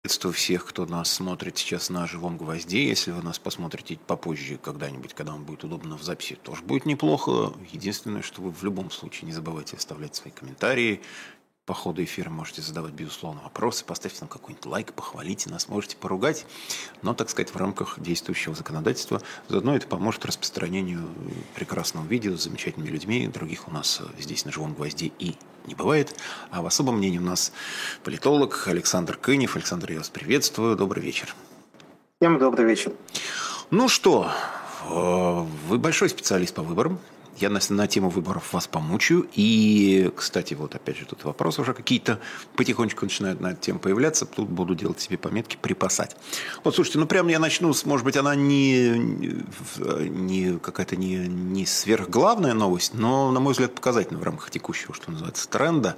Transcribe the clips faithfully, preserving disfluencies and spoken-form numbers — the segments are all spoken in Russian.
Приветствую всех, кто нас смотрит сейчас на живом гвозде. Если вы нас посмотрите попозже, когда-нибудь, когда вам будет удобно в записи, тоже будет неплохо. Единственное, что вы в любом случае не забывайте оставлять свои комментарии. По ходу эфира можете задавать, безусловно, вопросы. Поставьте нам какой-нибудь лайк, похвалите нас, можете поругать. Но, так сказать, в рамках действующего законодательства. Заодно это поможет распространению прекрасного видео с замечательными людьми. Других у нас здесь на живом гвозде и не бывает. А в особом мнении у нас политолог Александр Кынев. Александр, я вас приветствую. Добрый вечер. Всем добрый вечер. Ну что, вы большой специалист по выборам. Я на, на тему выборов вас помучаю. И, кстати, вот опять же тут вопросы уже какие-то потихонечку начинают на эту тему появляться. Тут буду делать себе пометки, припасать. Вот, слушайте, ну прямо я начну с, может быть, она не, не какая-то не, не сверхглавная новость, но, на мой взгляд, показательна в рамках текущего, что называется, тренда.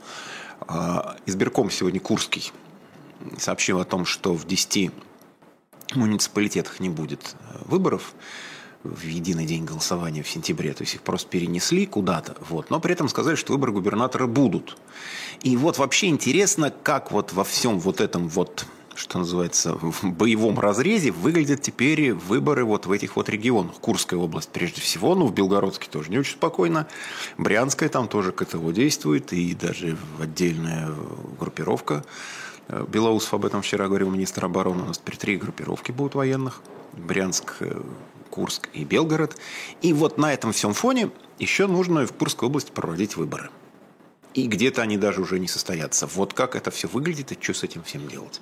Избирком сегодня Курский сообщил о том, что в десяти муниципалитетах не будет выборов в единый день голосования в сентябре, то есть их просто перенесли куда-то, вот. Но при этом сказали, что выборы губернатора будут. И вот вообще интересно, как вот во всем вот этом вот, что называется, в боевом разрезе выглядят теперь выборы вот в этих вот регионах. Курская область прежде всего, ну в Белгородске тоже не очень спокойно, Брянская там тоже КТО действует, и даже отдельная группировка. Белоусов об этом вчера говорил министр обороны, у нас теперь три группировки будут военных, Брянск, Курск и Белгород. И вот на этом всем фоне еще нужно в Курской области проводить выборы. И где-то они даже уже не состоятся. Вот как это все выглядит и что с этим всем делать?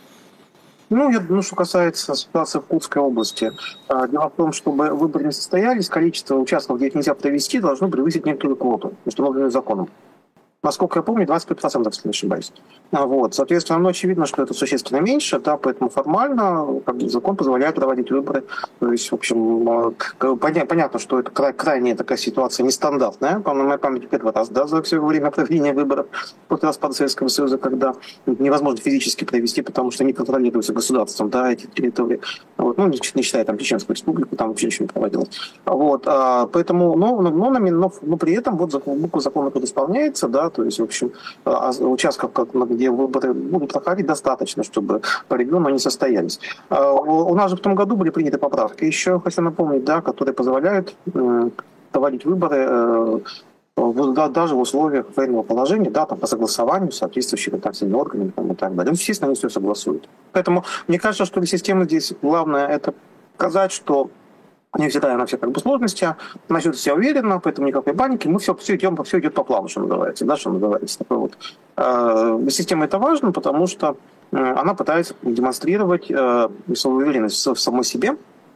Ну, я, ну, что касается ситуации в Курской области, дело в том, чтобы выборы не состоялись, количество участков, где их нельзя провести, должно превысить некоторую квоту, установленную законом. Насколько я помню, двадцать пять процентов, если не ошибаюсь. Вот. Соответственно, ну, очевидно, что это существенно меньше, да, поэтому формально как бы, закон позволяет проводить выборы. То есть, в общем, понятно, что это край, крайняя такая ситуация нестандартная. По моей памяти первый раз, да, за все время проведения выборов после распада Советского Союза, когда невозможно физически провести, потому что не контролируются государством, да, эти территории. Вот. Ну, не считая там Чеченскую республику, там вообще ничего не проводилось. Вот. Поэтому, но, но, но, но, но при этом вот закон, буква закона исполняется, да. То есть, в общем, участков, где выборы будут проходить, достаточно, чтобы по региону они состоялись. У нас же в том году были приняты поправки, еще хочу напомнить, да, которые позволяют проводить выборы даже в условиях военного положения, да, там, по согласованию с соответствующими там, всеми органами там, и так далее. Ну, естественно, они все согласуют. Поэтому мне кажется, что для системы здесь главное это показать, что невзирая на все как бы сложности, она чувствует себя уверенно, поэтому никакой паники. Мы все, все, идем, все идет по плану, что называется. Да, что называется. Такой вот. Для системы это важно, потому что она пытается демонстрировать свою уверенность в самой себе, в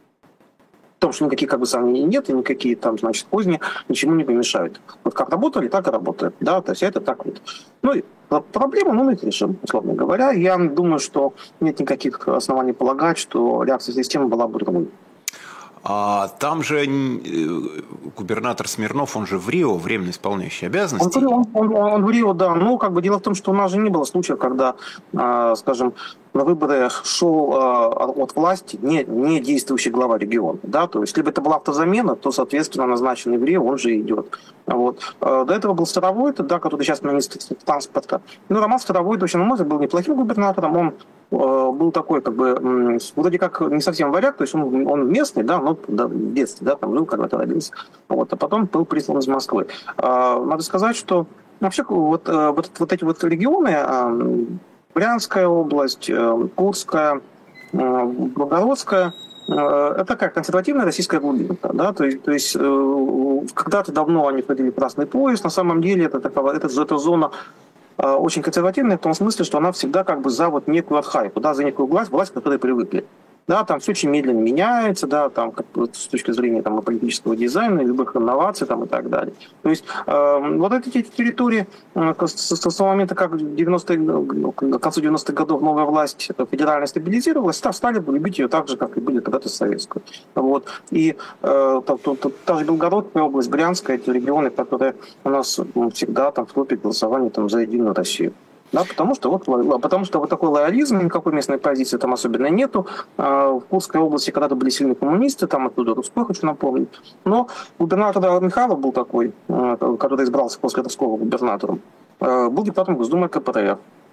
том, что никаких как бы сомнений нет, и никакие там, значит, козни ничему не помешают. Вот как работали, так и работает. Да, то есть это так вот. Ну, и проблему, ну, мы их решим, условно говоря. Я думаю, что нет никаких оснований полагать, что реакция системы была бы другой. А там же губернатор Смирнов, он же в Рио, временно исполняющий обязанности. Он, он, он, он в Рио, да. Ну, как бы дело в том, что у нас же не было случаев, когда, э, скажем, на выборы шел э, от власти не, не действующий глава региона. Да? То есть, либо это была автозамена, то, соответственно, назначенный в Рио, он же идет. Вот. Э, до этого был Старовойт, да, который сейчас министр транспорта. Ну, Роман Старовойт, очень, на мой взгляд, был неплохим губернатором. Он был такой, как бы, вроде как не совсем варяг, то есть он, он местный, да, но да, в детстве, да, там жил, когда-то родился. Вот, а потом был прислан из Москвы. Надо сказать, что вообще вот, вот, вот эти вот регионы, Брянская область, Курская, Белгородская, это такая консервативная российская глубинка, да, то есть, то есть когда-то давно они входили в красный пояс, на самом деле это, такая, это, это зона очень консервативная в том смысле, что она всегда как бы за вот некую архаику, да, за некую власть, власть, к которой привыкли. Да, там все очень медленно меняется, да, там, как, с точки зрения там, политического дизайна, любых инноваций там, и так далее. То есть э, вот эти территории э, с, с того момента, как в девяностые, к концу девяностых годов новая власть федерально стабилизировалась, стали бы любить ее так же, как и были когда-то советскую. Вот. И э, та, та, та, та же Белгородская область, Брянская, эти регионы, которые у нас всегда там, в топе голосования там, за Единую Россию. Да, потому что вот потому что вот такой лоялизм, никакой местной позиции там особенно нету. В Курской области когда-то были сильные коммунисты, там оттуда Русской, хочу напомнить. Но губернатор Михайлов был такой, который избрался после Русского губернатором, был депутатом Госдумы ка пэ тэ эр.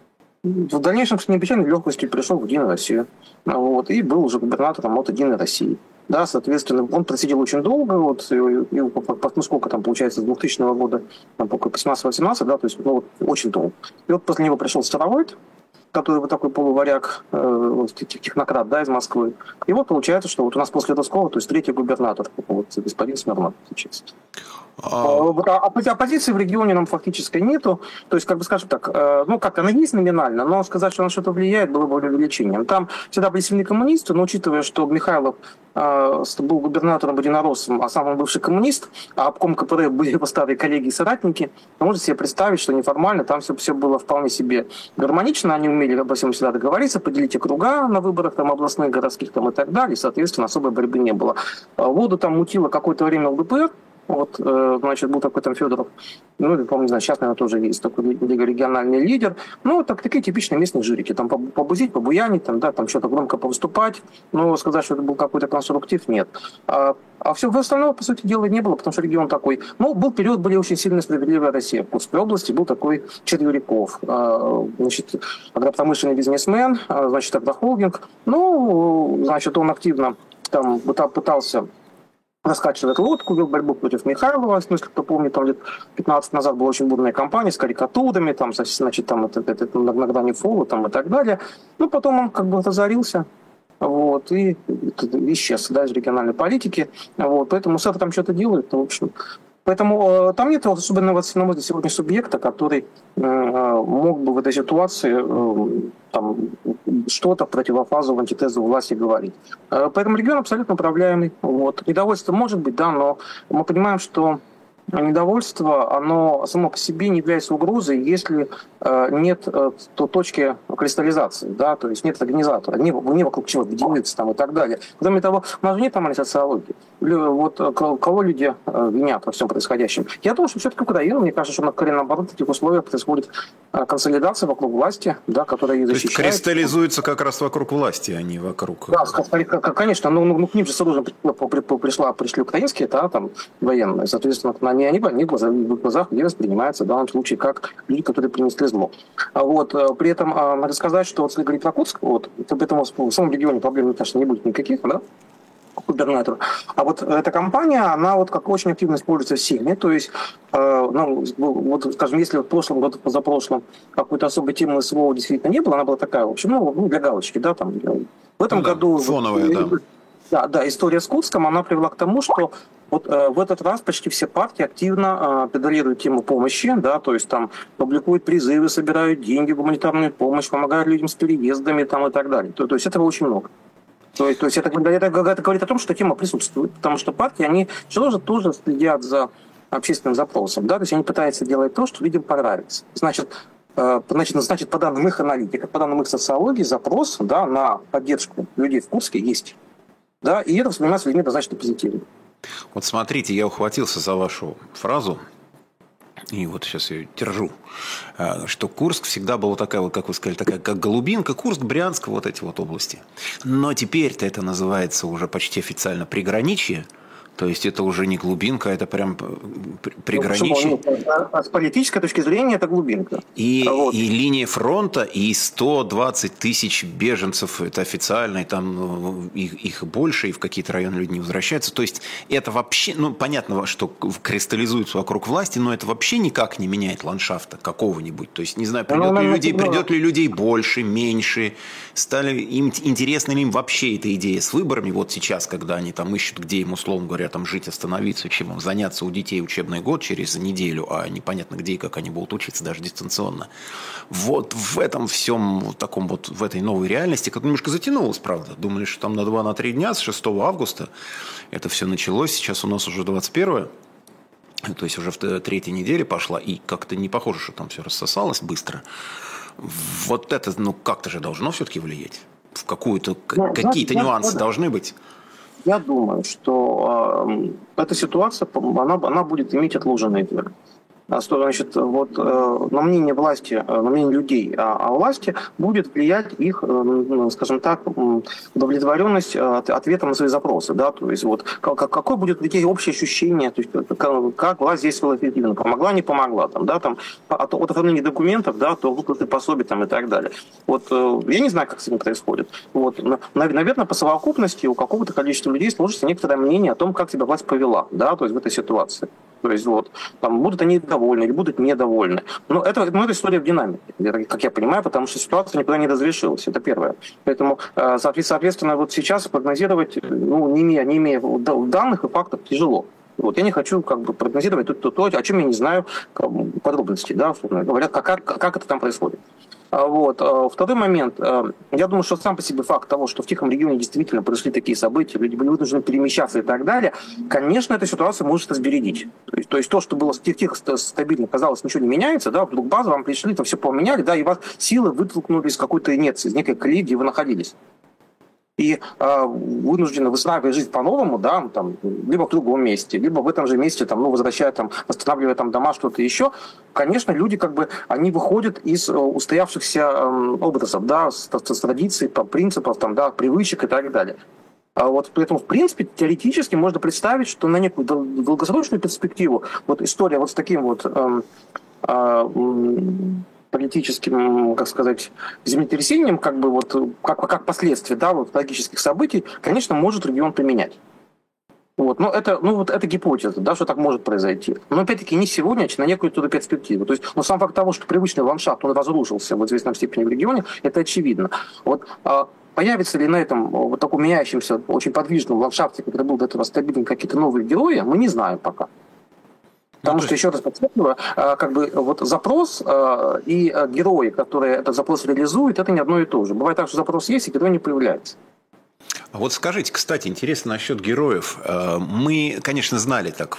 В дальнейшем с необычайной легкостью пришел в Единую Россию. Вот, и был уже губернатором от Единой России. Да, соответственно, он просидел очень долго, вот, и, и, ну, сколько там получается, с двухтысячного года, там, по семнадцать-восемнадцать, да, то есть, ну, вот, очень долго. И вот после него пришел Старовойт, который вот такой полуваряг, э, технократ, да, из Москвы. И вот получается, что вот у нас после Рыскова, то есть третий губернатор, вот господин Смирнов сейчас. А... Вот, а оппозиции в регионе нам фактически нету. То есть, как бы скажем так, э, ну как она есть номинально, но сказать, что на что-то влияет, было бы увеличением. Там всегда были сильные коммунисты, но учитывая, что Михайлов э, был губернатором единороссом, а сам он бывший коммунист, а обком ка пэ эр были его старые коллеги и соратники, вы можете себе представить, что неформально там все, все было вполне себе гармонично, они умели обо всем всегда договориться, поделить округа на выборах там, областных, городских там, и так далее, и, соответственно, особой борьбы не было. Воду там мутило какое-то время эл дэ пэ эр. Вот, значит, был такой там Федоров, ну, я помню, не знаю, сейчас, наверное, тоже есть такой региональный лидер. Ну, так, такие типичные местные жирики, там побузить, побуянить, там, да, там что-то громко повыступать, но сказать, что это был какой-то конструктив, нет. А, а все остального, по сути дела, не было, потому что регион такой, ну, был период, были очень сильно справедливая Россия. В Курской области был такой Червяков, значит, агропромышленный бизнесмен, значит, тогда холдинг, ну, значит, он активно там пытался раскачивать лодку, вел борьбу против Михайлова, в смысле, кто помнит, там лет пятнадцать назад была очень бурная кампания с карикатурами, там, значит, там, это, это, это иногда не фолу, там, и так далее. Ну, потом он как бы разорился, вот, и исчез, да, из региональной политики, вот, поэтому СЭР там что-то делает, ну, в общем. Поэтому э, там нет особенного, на мой взгляд, сегодня субъекта, который э, мог бы в этой ситуации э, там, что-то противофазу, в антитезу власти говорить. Э, поэтому регион абсолютно управляемый. Вот. Недовольство может быть, да, но мы понимаем, что недовольство, оно само по себе не является угрозой, если э, нет э, то точки кристаллизации, да, то есть нет организатора, не, не вокруг чего объединиться там и так далее. Кроме того, у нас же нет нормальной социологии. Вот кого люди э, винят во всем происходящем? Я думаю, что все-таки Украина, мне кажется, что на корень наоборот в этих условиях происходит э, консолидация вокруг власти, да, которая ее защищает. То есть кристаллизуется как раз вокруг власти, а не вокруг... Да, конечно, ну, ну к ним же сразу пришла, пришли украинские, да, там, военные, соответственно, они, они, они в глазах не воспринимаются в данном случае как люди, которые принесли зло. А вот, при этом надо сказать, что вот, если говорить про Курск, вот, поэтому в самом регионе проблем, конечно, не будет никаких, да, губернатор. А вот эта компания, она вот как очень активно используется в Сейме, то есть, э, ну, вот, скажем, если в прошлом году, позапрошлом какой-то особой темы СВО действительно не было, она была такая, в общем, ну, для галочки, да, там. В этом ну, да, году... Фоновая, вот, да. Да, да, история с Курском, она привела к тому, что вот э, в этот раз почти все партии активно э, педалируют тему помощи, да, то есть там публикуют призывы, собирают деньги, гуманитарную помощь, помогают людям с переездами там, и так далее. То, то есть этого очень много. То есть, то есть это, это, это говорит о том, что тема присутствует, потому что партии, они тоже, тоже следят за общественным запросом, да, то есть они пытаются делать то, что людям понравится. Значит, э, значит, значит, по данным их аналитиков, по данным их социологии, запрос, да, на поддержку людей в Курске есть. Да, и это воспринимается людьми достаточно позитивно. Вот смотрите, я ухватился за вашу фразу, и вот сейчас я держу, что Курск всегда была такая, вот, как вы сказали, такая, как голубинка, Курск, Брянск, вот эти вот области. Но теперь-то это называется уже почти официально приграничье. То есть это уже не глубинка, это прям приграничие. А с политической точки зрения это глубинка. И, вот. и линия фронта, и сто двадцать тысяч беженцев, это официально, и там их, их больше, и в какие-то районы люди не возвращаются. То есть это вообще, ну понятно, что кристаллизуется вокруг власти, но это вообще никак не меняет ландшафта какого-нибудь. То есть не знаю, придет, ну, ли, ну, людей, ну, придет ли людей больше, меньше, стали им, интересна ли им вообще эта идея с выборами, вот сейчас, когда они там ищут, где им, условно говоря, там жить, остановиться, чем заняться у детей учебный год через неделю, а непонятно где и как они будут учиться, даже дистанционно. Вот в этом всем, вот таком вот, в этой новой реальности, как немножко затянулось, правда. Думали, что там на два три дня, с шестого августа это все началось, сейчас у нас уже двадцать первое, то есть уже в третьей неделе пошла, и как-то не похоже, что там все рассосалось быстро. Вот это, ну, как-то же должно все-таки влиять. В какую-то, ну, какие-то я, нюансы я, должны быть. Я думаю, что э, эта ситуация, она, она будет иметь отложенный эффект. значит, вот, на мнение власти, на мнение людей о власти будет влиять их, скажем так, удовлетворенность ответом на свои запросы. Да? То есть вот, какое будет у людей общее ощущение, то есть, как власть действовала эффективно, помогла, не помогла, там, да, там, от, от оформления документов да, до выплаты пособий там, и так далее. Вот, я не знаю, как с этим происходит. Вот, наверное, по совокупности у какого-то количества людей сложится некоторое мнение о том, как себя власть повела, да, то есть в этой ситуации. То есть вот, там, будут они довольны или будут недовольны. Но это, ну, это история в динамике, как я понимаю, потому что ситуация никуда не разрешилась. Это первое. Поэтому, соответственно, вот сейчас прогнозировать, ну, не имея, не имея данных и фактов, тяжело. Вот я не хочу как бы прогнозировать то, то, то, о чем я не знаю подробностей, да, говорят, как, как, как это там происходит. Вот. Второй момент. Я думаю, что сам по себе факт того, что в Тихом регионе действительно произошли такие события, люди были вынуждены перемещаться и так далее, конечно, эта ситуация может разбередить. То есть то, есть то что было тихо, стабильно, казалось, ничего не меняется, да, вдруг база, вам пришли, там все поменяли, да, и вас силы вытолкнули из какой-то инерции, из некой колеи, где вы находились. И э, вынуждены выстраивать жизнь по-новому, да, там, либо в другом месте, либо в этом же месте, там, ну, возвращая, там, восстанавливая там дома, что-то еще, конечно, люди, как бы, они выходят из э, устоявшихся э, образов, да, с, с традиций, по принципов, там, да, привычек и так далее. А вот поэтому, в принципе, теоретически можно представить, что на некую долгосрочную перспективу вот история вот с таким вот э, э, политическим, как сказать, землетрясением, как бы вот как, как последствие, да, вот логических событий, конечно, может регион поменять. Вот. Но это, ну, вот это гипотеза, да, что так может произойти. Но опять-таки не сегодня, а на некую туда перспективу. То есть, но сам факт того, что привычный ландшафт, он разрушился в известном степени в регионе, это очевидно. Вот а появится ли на этом вот таком меняющемся, очень подвижном ландшафте, который был до этого стабильным, какие-то новые герои, мы не знаем пока. Потому ну, что, есть... еще раз подчеркиваю, как бы вот запрос и герои, которые этот запрос реализуют, это не одно и то же. Бывает так, что запрос есть, и герой не появляется. А вот скажите, кстати, интересно насчет героев. Мы, конечно, знали так,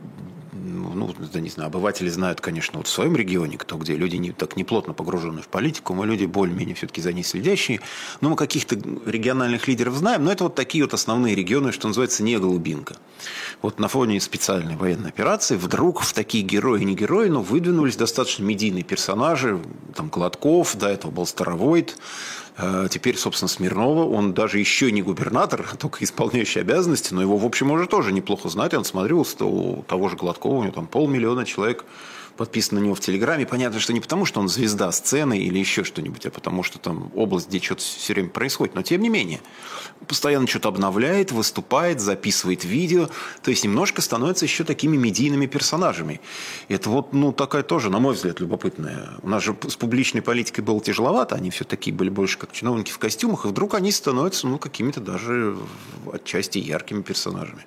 ну, да, не знаю, обыватели знают, конечно, вот в своем регионе, кто где, люди не, так неплотно погружены в политику, мы люди более-менее все-таки за ней следящие, но мы каких-то региональных лидеров знаем, но это вот такие вот основные регионы, что называется, не голубинка. Вот на фоне специальной военной операции вдруг в такие герои, не герои, но выдвинулись достаточно медийные персонажи, там Гладков, до этого был Старовойт, теперь, собственно, Смирнова, он даже еще не губернатор, только исполняющий обязанности, но его, в общем, уже тоже неплохо знать. Он смотрел у того же Гладкова, у него там полмиллиона человек подписано на него в Телеграме. Понятно, что не потому, что он звезда сцены или еще что-нибудь, а потому что там область, где что-то все время происходит. Но тем не менее, постоянно что-то обновляет, выступает, записывает видео. То есть немножко становится еще такими медийными персонажами. Это вот, ну, такая тоже, на мой взгляд, любопытная. У нас же с публичной политикой было тяжеловато. Они все такие были больше как чиновники в костюмах. И вдруг они становятся, ну, какими-то даже отчасти яркими персонажами.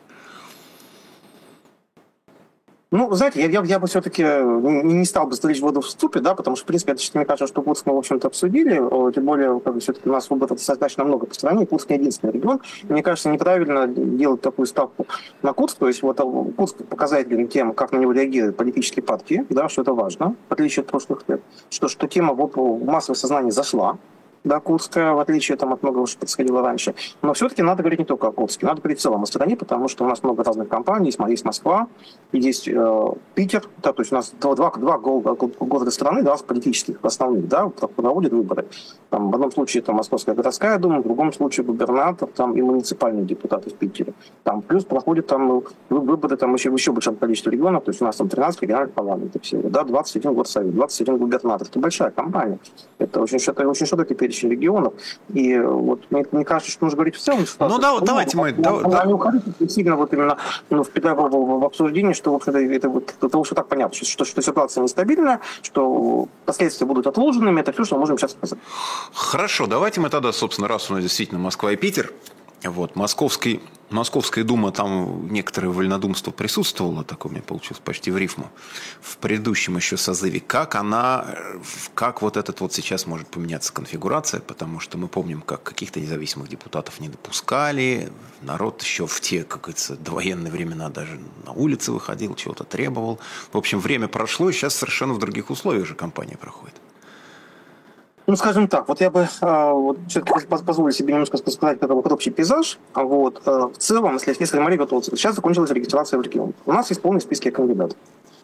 Ну, знаете, я, я, я бы все-таки не, не стал бы стрелять воду в ступе, да, потому что, в принципе, это, мне кажется, что Курск мы, в общем-то, обсудили, тем более, как бы, все-таки у нас выборов достаточно много по стране, Курск не единственный регион. Мне кажется, неправильно делать такую ставку на Курск, то есть вот Курск показателен тем, как на него реагируют политические партии, да, что это важно, в отличие от прошлых лет, что, что тема в массовое сознание зашла, да, Курская, в отличие там, от многого, что происходило раньше. Но все-таки надо говорить не только о Курске, надо говорить в целом о стране, потому что у нас много разных компаний, есть, есть Москва, есть э, Питер, да, то есть у нас два, два города страны, да, политических, основных, да, проводят выборы. Там, в одном случае это Московская городская дума, в другом случае губернатор там, и муниципальные депутаты в Питере. Там, плюс проходят там, выборы там, еще в еще большом количестве регионов, то есть у нас там тринадцать региональных парламентов всего, да, двадцать один горсовет, двадцать один губернатор. Это большая компания. Это очень, это очень широкий перечень регионов. И вот мне, мне кажется, что нужно говорить в целом. Ну да, вот давайте мы... Да, да. Не уходить сильно вот именно ну, в, в, в обсуждении, что, в общем-то, это вот, потому что так понятно, что, что ситуация нестабильная, что последствия будут отложенными, это все, что мы можем сейчас сказать. Хорошо, давайте мы тогда, собственно, раз у нас действительно Москва и Питер, вот, Московский, Московская дума, там некоторое вольнодумство присутствовало, такое у меня получилось почти в рифму, в предыдущем еще созыве. Как она, как вот этот вот сейчас может поменяться конфигурация, потому что мы помним, как каких-то независимых депутатов не допускали, народ еще в те, как говорится, довоенные времена даже на улицы выходил, чего-то требовал. В общем, время прошло, и сейчас совершенно в других условиях же кампания проходит. Ну, скажем так, вот я бы э, вот, все-таки позволю себе немножко сказать про общий пейзаж. Вот, э, в целом, если, если смотреть, вот, вот сейчас закончилась регистрация в регион. У нас есть полный список кандидатов.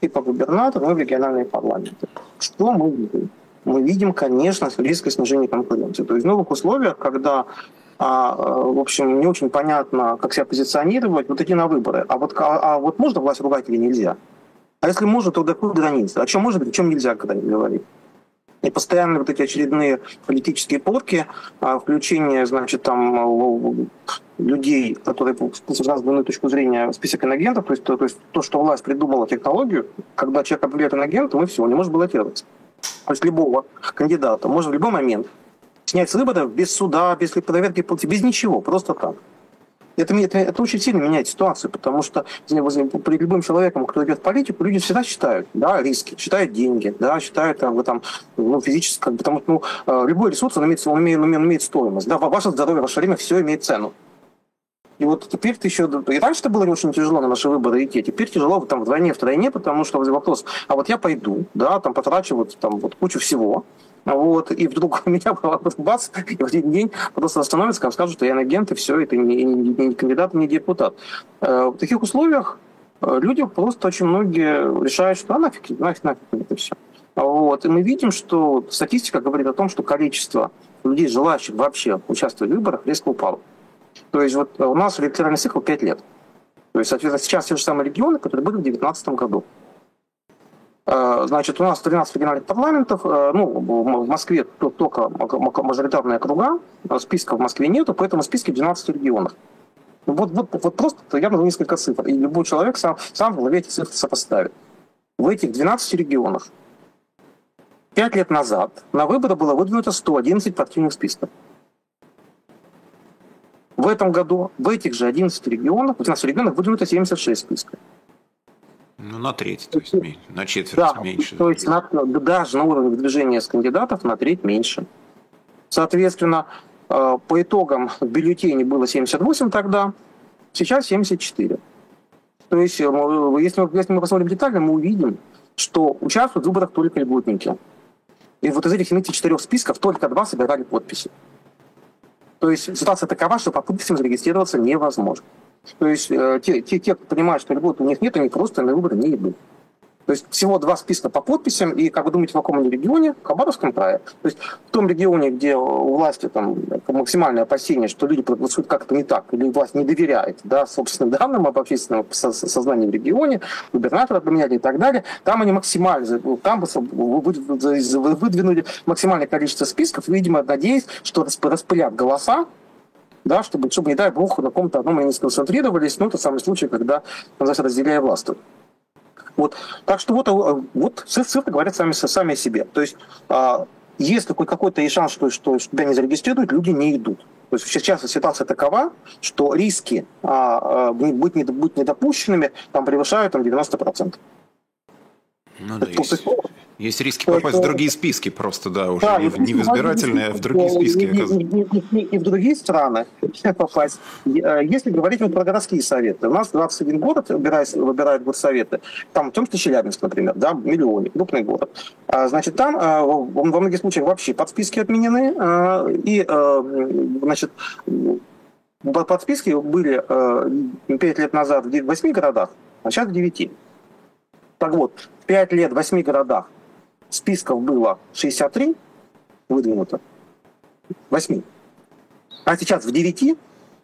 и по губернатору, и в региональные парламенты. Что мы видим? Мы видим, конечно, резкое снижение конкуренции. То есть в новых условиях, когда, в общем, не очень понятно, как себя позиционировать, вот идти на выборы. А вот, а, а вот можно власть ругать или нельзя? А если можно, то до какой границы? О чем можно говорить, о чем нельзя когда-нибудь говорить? И постоянно вот эти очередные политические порки, включение, значит, там людей, которые с разной точки зрения список инагентов, то есть, то, то есть то, что власть придумала технологию, когда человек определяет инагентом, и все, он не может баллотироваться. То есть любого кандидата можно в любой момент снять с выборов без суда, без проверки, без ничего, просто так. Это, это, это очень сильно меняет ситуацию, потому что при любым человеком, кто идет в политику, люди всегда считают, да, риски, считают деньги, да, считают как бы, там, ну, физически, как бы, потому что ну, любой ресурс, он имеет, он имеет, он имеет стоимость, да, ваше здоровье, ваше время, все имеет цену. И вот теперь ты еще... И раньше-то было очень тяжело на наши выборы идти, теперь тяжело там вдвойне, втройне, потому что вопрос, а вот я пойду, да, там потрачу вот, там, вот кучу всего, вот, и вдруг у меня бац, и в один день просто остановится, скажут, что я инагент, и все, это не, не, не кандидат, не депутат. В таких условиях люди просто очень многие решают, что а нафиг, нафиг, нафиг, это все. Вот. И мы видим, что статистика говорит о том, что количество людей, желающих вообще участвовать в выборах, резко упало. То есть вот у нас электоральный цикл пять лет. То есть, соответственно, сейчас те же самые регионы, которые были в две тысячи девятнадцатом году. Значит, у нас тринадцать региональных парламентов, ну, в Москве только мажоритарные округа, списка в Москве нету, поэтому списки в двенадцати регионах. Вот, вот, вот просто я назову несколько цифр, и любой человек сам, сам в голове эти цифры сопоставит. В этих двенадцати регионах пять лет назад на выборы было выдвинуто сто одиннадцать партийных списков. В этом году в этих же одиннадцати регионах, в двенадцати регионах выдвинуто семьдесят шесть списков. Ну, на треть, то есть на четверть да, меньше. То есть на, даже на уровне выдвижения с кандидатов на треть меньше. Соответственно, по итогам в бюллетене было семьдесят восемь тогда, сейчас семьдесят четыре. То есть, если мы, если мы посмотрим детально, мы увидим, что участвуют в выборах только льготники. И вот из этих семидесяти четырёх списков только два собирали подписи. То есть ситуация такова, что по подписям зарегистрироваться невозможно. То есть э, те, те, те, кто понимают, что льгот у них нет, они просто на выборы не идут. То есть всего два списка по подписям, и, как вы думаете, в каком они регионе? В Хабаровском крае. То есть в том регионе, где у власти там максимальное опасение, что люди проголосуют как-то не так, или власть не доверяет, да, собственным данным об общественном сознании в регионе, губернатора поменять и так далее, там они максимально, там выдвинули максимальное количество списков, видимо, надеясь, что распылят голоса, да, чтобы, чтобы, не дай бог, на каком-то одном они сконцентрировались, ну, это самый случай, когда, разделяя власть. Вот. Так что вот, вот цифры говорят сами, сами о себе. То есть, а, если какой-то есть шанс, что, что тебя не зарегистрируют, люди не идут. То есть сейчас ситуация такова, что риски а, а, быть, не, быть недопущенными там превышают там, девяносто процентов. Ну да, есть, есть риски попасть в другие списки просто, да, уже да, не, в, не в избирательные, а в другие списки. И, и, и, и в другие страны попасть. Если говорить вот про городские советы, у нас двадцать один город выбирает, выбирает горсоветы, там, в том числе Челябинск, например, да, миллионник, крупный город. Значит, там во многих случаях вообще подсписки отменены, и, значит, подсписки были пять лет назад в восьми городах, а сейчас в девяти. Так вот, в пять лет в восьми городах списков было шестьдесят три выдвинуто. восьми. А сейчас в девяти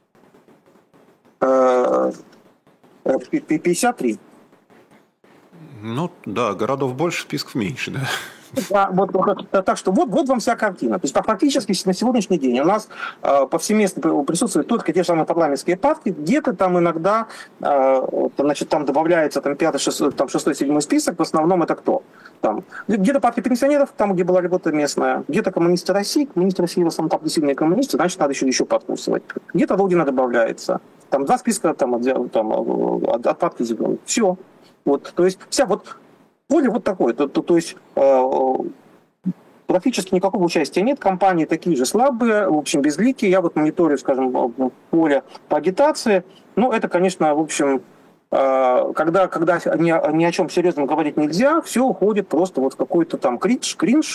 э, пятьдесят три. Ну да, городов больше, списков меньше, да. Да, вот, так что вот, вот вам вся картина. То есть практически на сегодняшний день у нас э, повсеместно присутствуют только те же самые парламентские партии, где-то там иногда э, значит, там добавляется там, пятый, шестой, там, шестой, седьмой список, в основном это кто? Там, где-то партия пенсионеров, там, где была льгота местная, где-то коммунисты России, коммунисты России в основном там сильные коммунисты, значит, надо еще, еще подкусывать. Где-то Родина добавляется. Там два списка там, от, там, от, от партии зеленых. Все. Вот, то есть вся вот поле вот такое, то, то, то есть э, практически никакого участия нет, компании такие же слабые, в общем, безликие. Я вот мониторю, скажем, поле по агитации. Ну, это, конечно, в общем, э, когда, когда ни, ни о чем серьезном говорить нельзя, все уходит просто вот в какой-то там кринж, кринж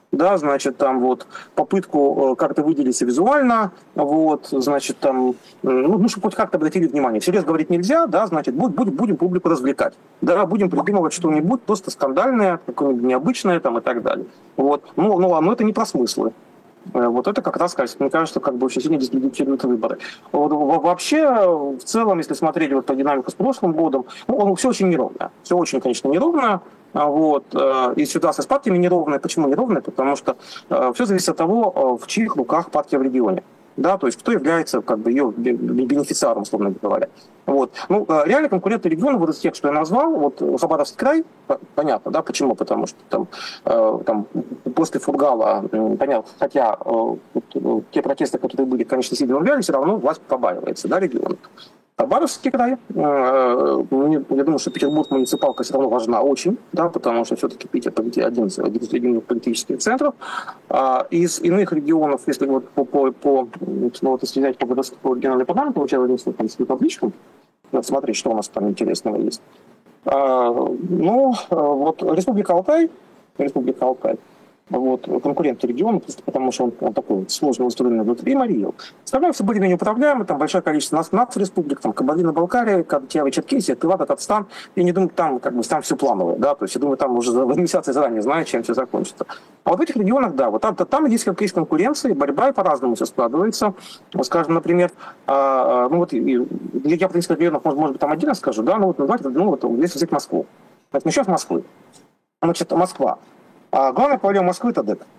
да, значит, там вот попытку как-то выделиться визуально, вот, значит, там, ну, ну чтобы хоть как-то обратили внимание. Всерьез говорить нельзя, да, значит, будем, будем публику развлекать, да, будем придумывать что-нибудь просто скандальное, какое-нибудь необычное там и так далее. Вот, ну, ну, но это не про смыслы. Вот это как раз, мне кажется, как бы очень сильно дискредитирует выборы. Вот, вообще, в целом, если смотреть вот по динамику с прошлым годом, ну, все очень неровно. Все очень, конечно, неровно. Вот. И ситуация с партиями неровная. Почему неровная? Потому что все зависит от того, в чьих руках партия в регионе. Да, то есть кто является как бы ее бенефициаром, условно говоря. Вот. Ну, реально конкуренты региона, вот из тех, что я назвал, вот Хабаровский край, понятно, да, почему? Потому что там, там после Фургала, понятно, хотя те протесты, которые были, конечно, сильно увяли, все равно власть побаивается, да, регион. Хабаровский край, я думаю, что Петербург муниципалка все равно важна очень, да, потому что все-таки Питер один из один политических центров. Из иных регионов, если вот по, по, по, ну, вот, если взять по, по региональной программе, получается, там, с табличком, надо смотреть, что у нас там интересного есть. Ну, вот Республика Алтай, Республика Алтай, вот, конкурент региона, просто потому что он, он такой сложно устроенный внутри, Марию. Становится более-менее управляемый, там большое количество нас, нацреспублик, там Кабардино-Балкария, Карачаево, Черкесия, Тыва, Татарстан. Я не думаю, там как бы там все плановое, да, то есть я думаю, там уже администрация заранее знает, чем все закончится. А вот в этих регионах, да, вот там, там есть, как есть конкуренция, борьба, и по-разному все складывается. Вот, скажем, например, ну вот я про несколько регионов, может, может быть, там отдельно скажу, да, ну вот, давайте, ну вот, если взять Москву. Вот начнем с Москвы. Значит, Москва. А главная проблема Москвы – это ДЭК.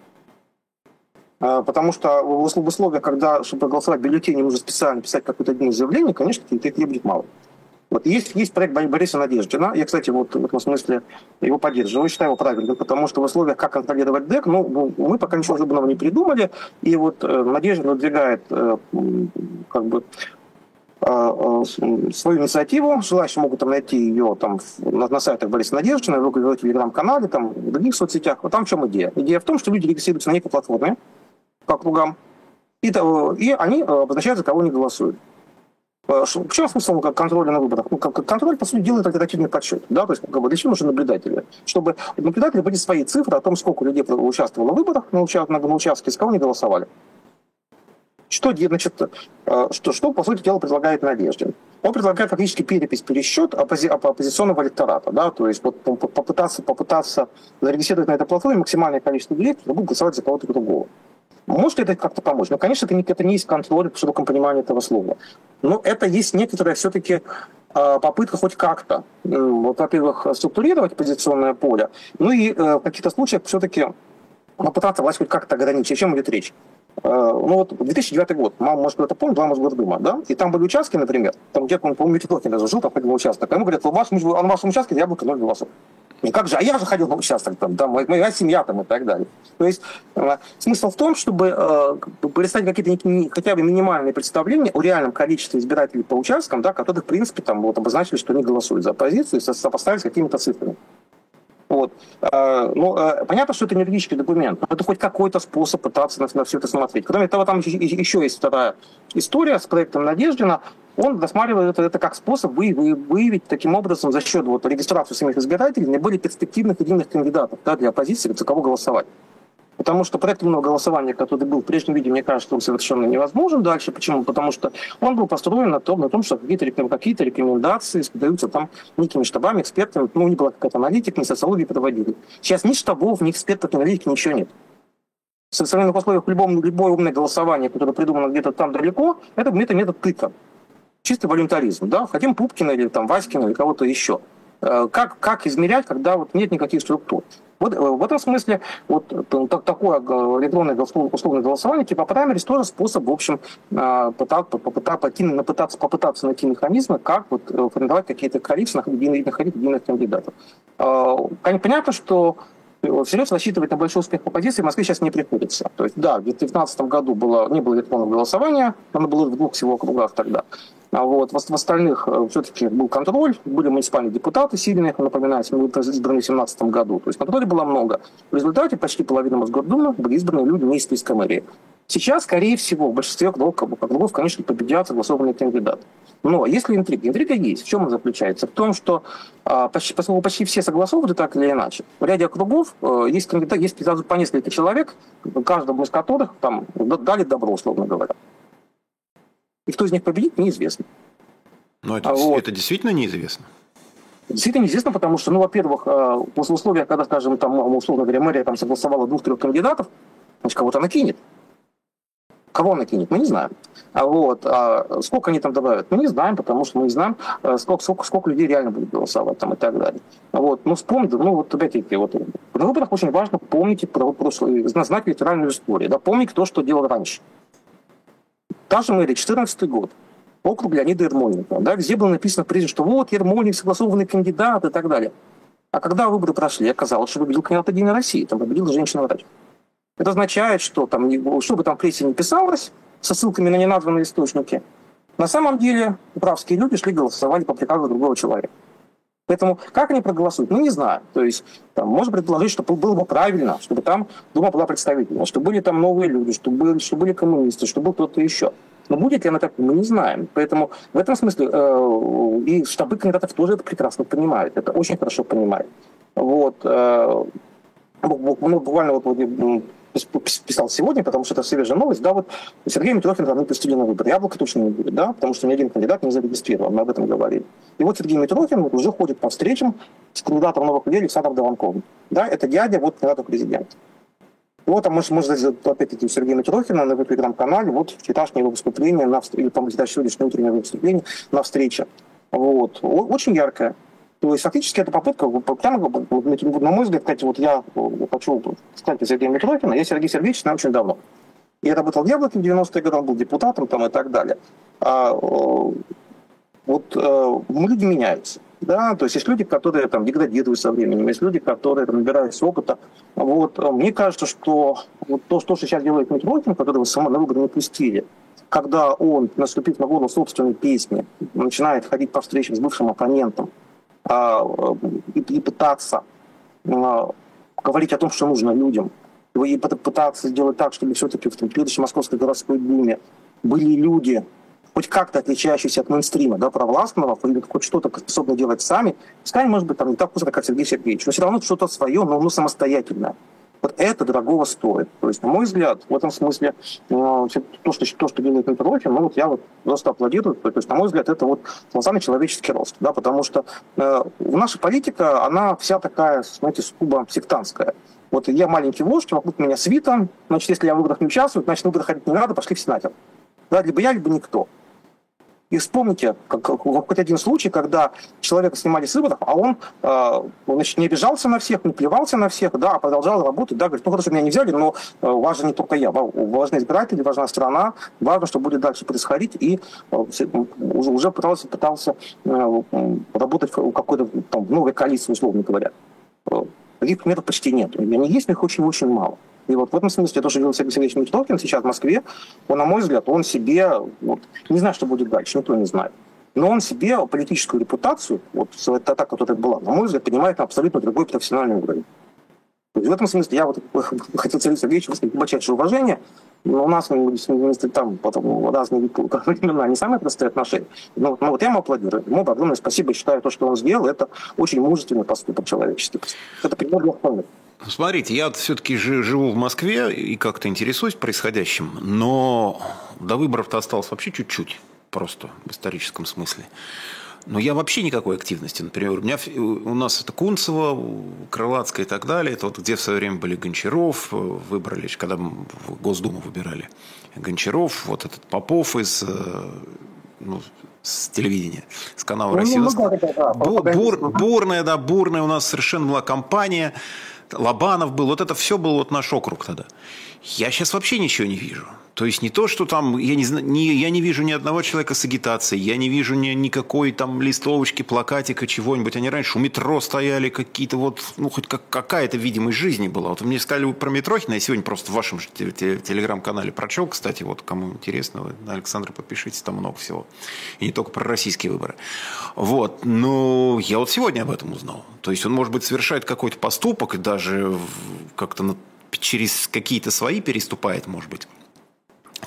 Потому что в условиях, когда, чтобы проголосовать бюллетень, нужно специально писать какое-то отдельное заявление, конечно, это будет мало. Вот есть, есть проект Бориса Надеждина. Я, кстати, вот в этом смысле его поддерживаю, считаю его правильным, потому что в условиях, как контролировать ДЭК, ну, мы пока ничего особенного не придумали. И вот Надеждин выдвигает как бы свою инициативу. Желающие могут там найти ее там, на, на сайтах Бориса Надеждина, в телеграм-канале, там, в других соцсетях. Вот там в чем идея? Идея в том, что люди регистрируются на некой платформе по округам, и, и они обозначают, за кого они голосуют. В чем смысл контроля на выборах? Ну, контроль, по сути, делает альтернативный подсчет. Да? То есть, как бы, для чего нужны наблюдатели? Чтобы наблюдатели были свои цифры о том, сколько людей участвовало в выборах на, уча- на, на участке, с кого они голосовали. Что, значит, что, что, по сути дела, предлагает Надеждин? Он предлагает фактически перепись, пересчет оппози- оппозиционного электората. Да? То есть вот, попытаться, попытаться зарегистрировать на этой платформе максимальное количество людей, которые будут голосовать за кого-то другого. Может ли это как-то помочь? Ну, конечно, это не, это не есть контроль в широком понимании этого слова. Но это есть некоторая все-таки попытка хоть как-то, вот, во-первых, структурировать позиционное поле, ну и в каких-то случаях все-таки попытаться власть хоть как-то ограничить. О чем идет речь? Ну вот две тысячи девятый год, мама, может, кто-то помнит, два Мосгордума, да? И там были участки, например, там где-то, он, по-моему, Метелкин даже жил, там ходил на участок. А ему говорят, ваш, на вашем участке яблоко ноль голосов. И как же, а я же ходил на участок, там, да, моя семья там и так далее. То есть э, смысл в том, чтобы э, представить какие-то не, хотя бы минимальные представления о реальном количестве избирателей по участкам, да, которые, в принципе, там, вот, обозначили, что они голосуют за оппозицию, и сопоставить с какими-то цифрами. Вот. Ну, понятно, что это не юридический документ, но это хоть какой-то способ пытаться на, на все это смотреть. Кроме того, там еще есть вторая история с проектом Надеждина. Он рассматривает это, это как способ выявить таким образом за счет вот, регистрации самих избирателей наиболее перспективных единых кандидатов, да, для оппозиции, за кого голосовать. Потому что проект умного голосования, который был в прежнем виде, мне кажется, он совершенно невозможен дальше. Почему? Потому что он был построен на том, на том что какие-то, какие-то рекомендации даются там некими штабами, экспертами. Ну, не была какая-то аналитика, ни социологии проводили. Сейчас ни штабов, ни экспертов, ни аналитики, ничего нет. В современных условиях любое, любое умное голосование, которое придумано где-то там далеко, это метод, метод тыка. Чистый волюнтаризм. Да? Хотим Пупкина или там, Васькина или кого-то еще. Как, как измерять, когда вот нет никаких структур? Вот в этом смысле вот такое электронное условное голосование типа праймерис тоже способ, в общем, попытаться, попытаться, попытаться найти механизмы, как вот формировать какие-то количества, находить единых кандидатов. Понятно, что всерьез рассчитывать на большой успех оппозиции в Москве сейчас не приходится. То есть, да, в две тысячи девятнадцатом году было, не было электронного голосования, оно было в двух всего округах тогда. А вот, в остальных все-таки был контроль, были муниципальные депутаты сильные, напоминаю, мы были избраны в две тысячи семнадцатом году. То есть контроля было много. В результате почти половина Мосгордумы были избраны люди не из списка мэрии. Сейчас, скорее всего, в большинстве округов, конечно, победят согласованные кандидаты. Но если интрига, интрига есть. В чем она заключается? В том, что почти, поскольку почти все согласованы так или иначе, в ряде округов есть кандидаты, есть сразу по несколько человек, каждому из которых там дали добро, условно говоря. И кто из них победит, неизвестно. Но это, вот. это действительно неизвестно? Действительно неизвестно, потому что, ну, во-первых, в условиях, когда, скажем, там, условно говоря, мэрия там согласовала двух-трех кандидатов, значит, кого-то она кинет. Кого она кинет, мы не знаем. А вот а сколько они там добавят, мы не знаем, потому что мы не знаем, сколько, сколько, сколько людей реально будет голосовать там и так далее. Вот. Ну, вспомните, ну, вот, опять-таки, вот, на выборах очень важно помнить про прошлое, знать литеральную историю, да, помнить то, что делал раньше. Та же мэрия, четырнадцатый год, округ Леонида Ермольника, да, где было написано прежде, что вот Ермольник, согласованный кандидат и так далее. А когда выборы прошли, оказалось, что победил кандидат Единой России, там победила женщина-врач. Это означает, что там, что бы там в прессе не писалось, со ссылками на неназванные источники, на самом деле управские люди шли голосовали по приказу другого человека. Поэтому как они проголосуют, мы не знаем. То есть там, можно предположить, что было бы правильно, чтобы там Дума была представительна, что были там новые люди, что были, что были коммунисты, что был кто-то еще. Но будет ли она так, мы не знаем. Поэтому в этом смысле э, и штабы кандидатов тоже это прекрасно понимают, это очень хорошо понимают. Вот, э, ну, буквально вот, вот писал сегодня, потому что это свежая новость, да, вот Сергей Митрохин не пустили на выборы. Яблоко точно не будет, да, потому что ни один кандидат не зарегистрирован, мы об этом говорили. И вот Сергей Митрохин уже ходит по встречам с кандидатом новых людей Александром Дованковым. Да, это дядя вот кандидата в президент. И вот, а может, может опять-таки, у Сергея Митрохина на телеграм-канале вот вчерашнее выступление, на, или, по-моему, сегодняшнее утреннее выступление на встрече. Вот. Очень яркое. То есть фактически это попытка, прямо, на мой взгляд, кстати, вот я хочу сказать про Сергея Митрохина, я Сергей Сергеевич знаю очень давно. Я работал в «Яблоке» в девяностые годы, он был депутатом там, и так далее. А, вот мы люди меняются. Да? То есть есть люди, которые там, деградируют со временем, есть люди, которые там, набираются опыта. Вот. Мне кажется, что вот то, что сейчас делает Митрохин, которого сама на выборы не пустили, когда он, наступив на волну собственной песни, начинает ходить по встречам с бывшим оппонентом, И, и пытаться э, говорить о том, что нужно людям, и пытаться сделать так, чтобы все-таки в предыдущей Московской городской думе были люди, хоть как-то отличающиеся от мейнстрима, да, провластного, или хоть что-то способны делать сами, пускай, может быть, там не так вкусно, как Сергей Сергеевич, но все равно что-то свое, но ну, самостоятельное. Вот это дорогого стоит. То есть, на мой взгляд, в этом смысле, э, то, что, то, что делает Митрохин, ну вот я вот просто аплодирую. То есть, на мой взгляд, это вот самый человеческий рост. Да, потому что э, наша политика, она вся такая, знаете, сугубо сектантская. Вот я маленький вождь, вокруг меня свита, значит, если я в выборах не участвую, значит, на выборы ходить не надо, пошли в сенатор. Да, либо я, либо никто. И вспомните, как, как, хоть один случай, когда человека снимали с выборов, а он э, значит, не обижался на всех, не плевался на всех, да, а продолжал работать, да, говорит, ну хорошо, меня не взяли, но э, важно не только я, важны избиратели, важна страна, важно, что будет дальше происходить, и э, уже, уже пытался, пытался э, работать в какой-то там новой коалиции, условно говоря. Таких примеров почти нет. Они есть, но их очень-очень мало. И вот в этом смысле то, что делает Сергей Сергеевич Митрохин сейчас в Москве, он, на мой взгляд, он себе, вот, не знаю, что будет дальше, никто не знает, но он себе политическую репутацию, вот та, та, которая была, на мой взгляд, поднимает на абсолютно другой профессиональный уровень. То есть в этом смысле я вот хотел Сергею Сергеевичу высказать глубочайшее уважение, но у нас там потом разные времена, не самые простые отношения. Но, но вот я ему аплодирую. Ему огромное спасибо. Я считаю, то, что он сделал, это очень мужественный поступок человеческий. Это пример для вполне. Смотрите, я все-таки живу в Москве и как-то интересуюсь происходящим, но до выборов-то осталось вообще чуть-чуть, просто в историческом смысле. Но я вообще никакой активности, например, у, меня, у нас это Кунцево, Крылатская и так далее, это вот где в свое время были Гончаров, выбрали, когда в Госдуму выбирали Гончаров, вот этот Попов из... Ну, с телевидения, с канала «Россия». Ну, да, да, да. Бур, бурная, да, бурная у нас совершенно была компания. Лобанов был, вот это все был вот наш округ тогда. Я сейчас вообще ничего не вижу. То есть не то, что там, я не, не, я не вижу ни одного человека с агитацией, я не вижу ни, никакой там листовочки, плакатика, чего-нибудь. Они раньше у метро стояли какие-то вот, ну хоть как, какая-то видимость жизни была. Вот мне сказали про Митрохина, я сегодня просто в вашем же телеграм-канале прочел, кстати, вот кому интересно, вы на Александра подпишитесь, там много всего. И не только про российские выборы. Вот, но я вот сегодня об этом узнал. То есть он, может быть, совершает какой-то поступок и даже как-то через какие-то свои переступает, может быть.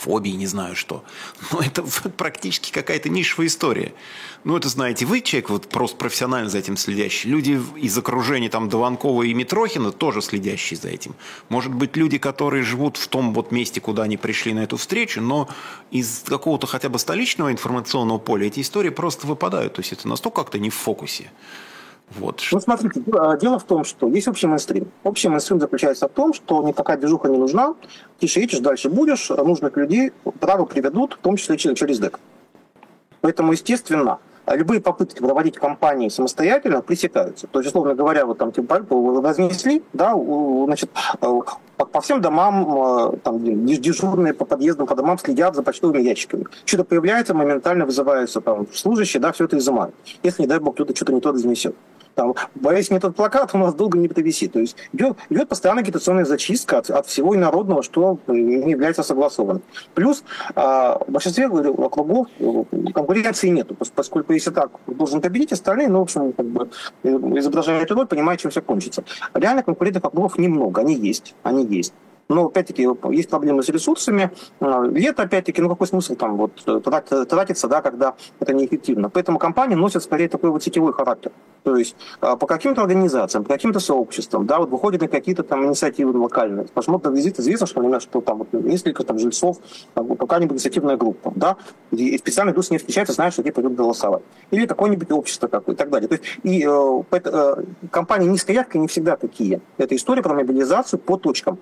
русофобии, не знаю что. Но это практически какая-то нишевая история. Ну, это, знаете, вы человек вот просто профессионально за этим следящий. Люди из окружения там Дованкова и Митрохина тоже следящие за этим. Может быть, люди, которые живут в том вот месте, куда они пришли на эту встречу, но из какого-то хотя бы столичного информационного поля эти истории просто выпадают. То есть это настолько как-то не в фокусе. Вот. Ну, смотрите, дело в том, что есть общий мейнстрим. Общий мейнстрим заключается в том, что никакая движуха не нужна, тише едешь, дальше будешь, нужных людей право приведут, в том числе через ДЭК. Поэтому, естественно, любые попытки проводить кампании самостоятельно пресекаются. То есть, условно говоря, вот там типа разнесли, да, значит, по всем домам там, дежурные по подъездам, по домам следят за почтовыми ящиками. Что-то появляется, моментально вызываются там служащие, да, все это изымают. Если, не дай бог, кто-то что-то не то разнесет. Там, если не тот плакат, у нас долго не провисит. То есть идет, идет постоянная агитационная зачистка от, от всего инородного, что не является согласованным. Плюс а, в большинстве округов конкуренции нету, поскольку если так должен победить остальные, ну, в общем, как бы изображая эту роль, понимая, чем все кончится. Реально конкурентов округов немного, они есть, они есть. Но, опять-таки, есть проблемы с ресурсами. Лето, опять-таки, ну какой смысл там вот тратиться, да, когда это неэффективно. Поэтому компании носят скорее такой вот сетевой характер. То есть по каким-то организациям, по каким-то сообществам, да, вот выходят на какие-то там инициативы локальные. Посмотрим, известно, что, например, что там вот несколько там жильцов, какая-нибудь инициативная группа, да, и специально идут с ней встречаются, знают, что они пойдут голосовать. Или какое-нибудь общество какое-то и так далее. То есть и э, э, компании низкояркие не всегда такие. Это история про мобилизацию по точкам.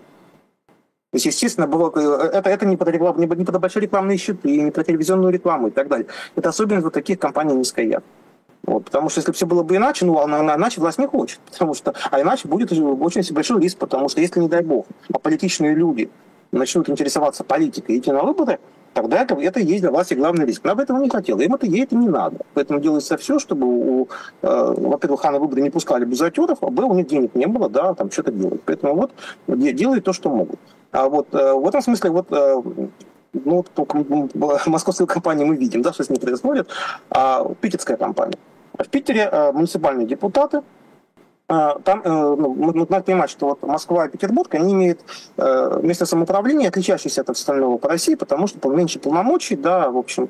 То есть, естественно, было, это, это не, про реклам, не про большие рекламные щиты, не про телевизионную рекламу и так далее. Это особенность вот таких компаний низкоярких. Вот, потому что если все было бы иначе, ну, она, иначе власть не хочет. Потому что, а иначе будет очень большой риск, потому что если, не дай бог, аполитичные люди начнут интересоваться политикой и идти на выборы, тогда это, это и есть для власти главный риск. Она бы этого не хотела, им это ей это не надо. Поэтому делается все, чтобы, у, э, во-первых, на выборы не пускали бюзатеров, а б, у них денег не было, да, там что-то делать. Поэтому вот делают то, что могут. А вот э, в этом смысле вот... Э, ну, московскую компанию мы видим, да, что с ней происходит, а питерская компания. В Питере э, муниципальные депутаты, э, там, э, ну, надо понимать, что вот Москва и Петербург, они имеют э, место самоуправления, отличающееся от остального по России, потому что меньше полномочий, да, в общем,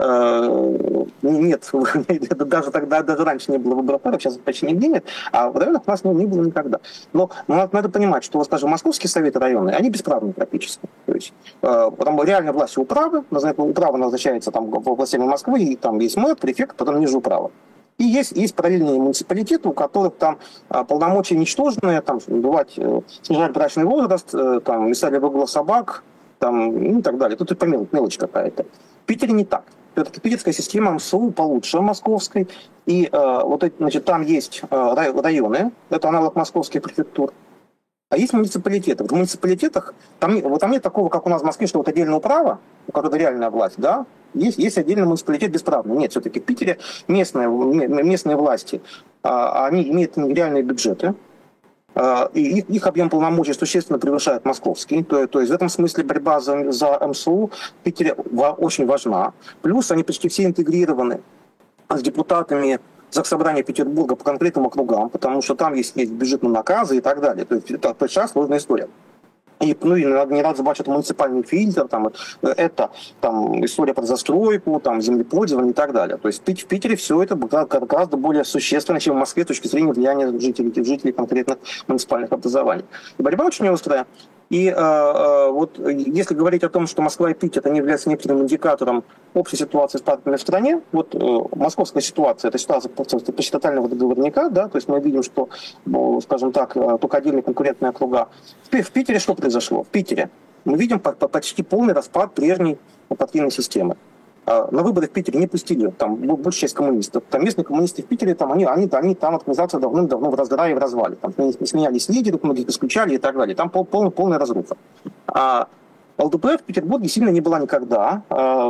э, нет, даже тогда, даже раньше не было выборов, сейчас почти нигде нет, а в районах у нас ну, не было никогда. Но надо, надо понимать, что, скажем, московские советы районные, они бесправны практически. То есть, э, там реально власть управы, управа назначается там властями Москвы, и там есть мэр, префект, потом ниже управа. И есть, есть параллельные муниципалитеты, у которых там а, полномочия ничтожные, там бывать э, снижать брачный возраст, э, там мешали выгул собак, там, ну, и так далее. Тут и по мел, мелочь какая-то. В Питере не так. Все-таки питерская система МСУ получше московской. И э, вот эти, значит, там есть э, районы, это аналог московских префектур. А есть муниципалитеты. В муниципалитетах там, вот там нет такого, как у нас в Москве, что вот отдельная управа, у которой реальная власть, да, есть, есть отдельный муниципалитет бесправный. Нет, все-таки в Питере местные, местные власти, а, они имеют реальные бюджеты, а, и их, их объем полномочий существенно превышает московский. То, то есть в этом смысле борьба за, за МСУ в Питере очень важна. Плюс они почти все интегрированы с депутатами Заксобрания Петербурга по конкретным округам, потому что там есть, есть бюджетные наказы и так далее. То есть это большая сложная история. И, ну, и не надо забывать, что это муниципальный фильтр, там, это там, история про застройку, там, землепользование и так далее. То есть в Питере все это гораздо более существенно, чем в Москве с точки зрения влияния жителей, жителей конкретных муниципальных образований. И борьба очень острая. И э, э, вот если говорить о том, что Москва и Питер они являются некоторым индикатором общей ситуации с партнерами в стране, вот э, московская ситуация, это ситуация почти тотального договорника, да, то есть мы видим, что, ну, скажем так, только отдельные конкурентные округа. В Питере что произошло? В Питере мы видим почти полный распад прежней партийной системы. На выборы в Питере не пустили, там большая часть коммунистов. Там местные коммунисты в Питере, там, они, они, они там организация давным-давно в раздрае и в развале. Там сменялись лидеры, многих исключали и так далее. Там пол, полная, полная разруха. А ЛДПР в Петербурге сильно не была никогда. А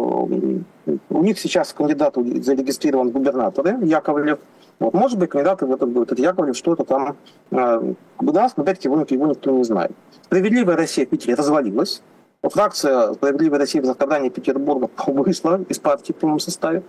у них сейчас кандидат зарегистрирован в губернаторы, Яковлев. Вот, может быть, кандидат в этот, этот Яковлев что-то там э, даст, но опять-таки его, его никто не знает. Справедливая Россия в Питере развалилась. Фракция «Справедливая Россия» в Заксобрании Петербурга вышла из партии в полном составе.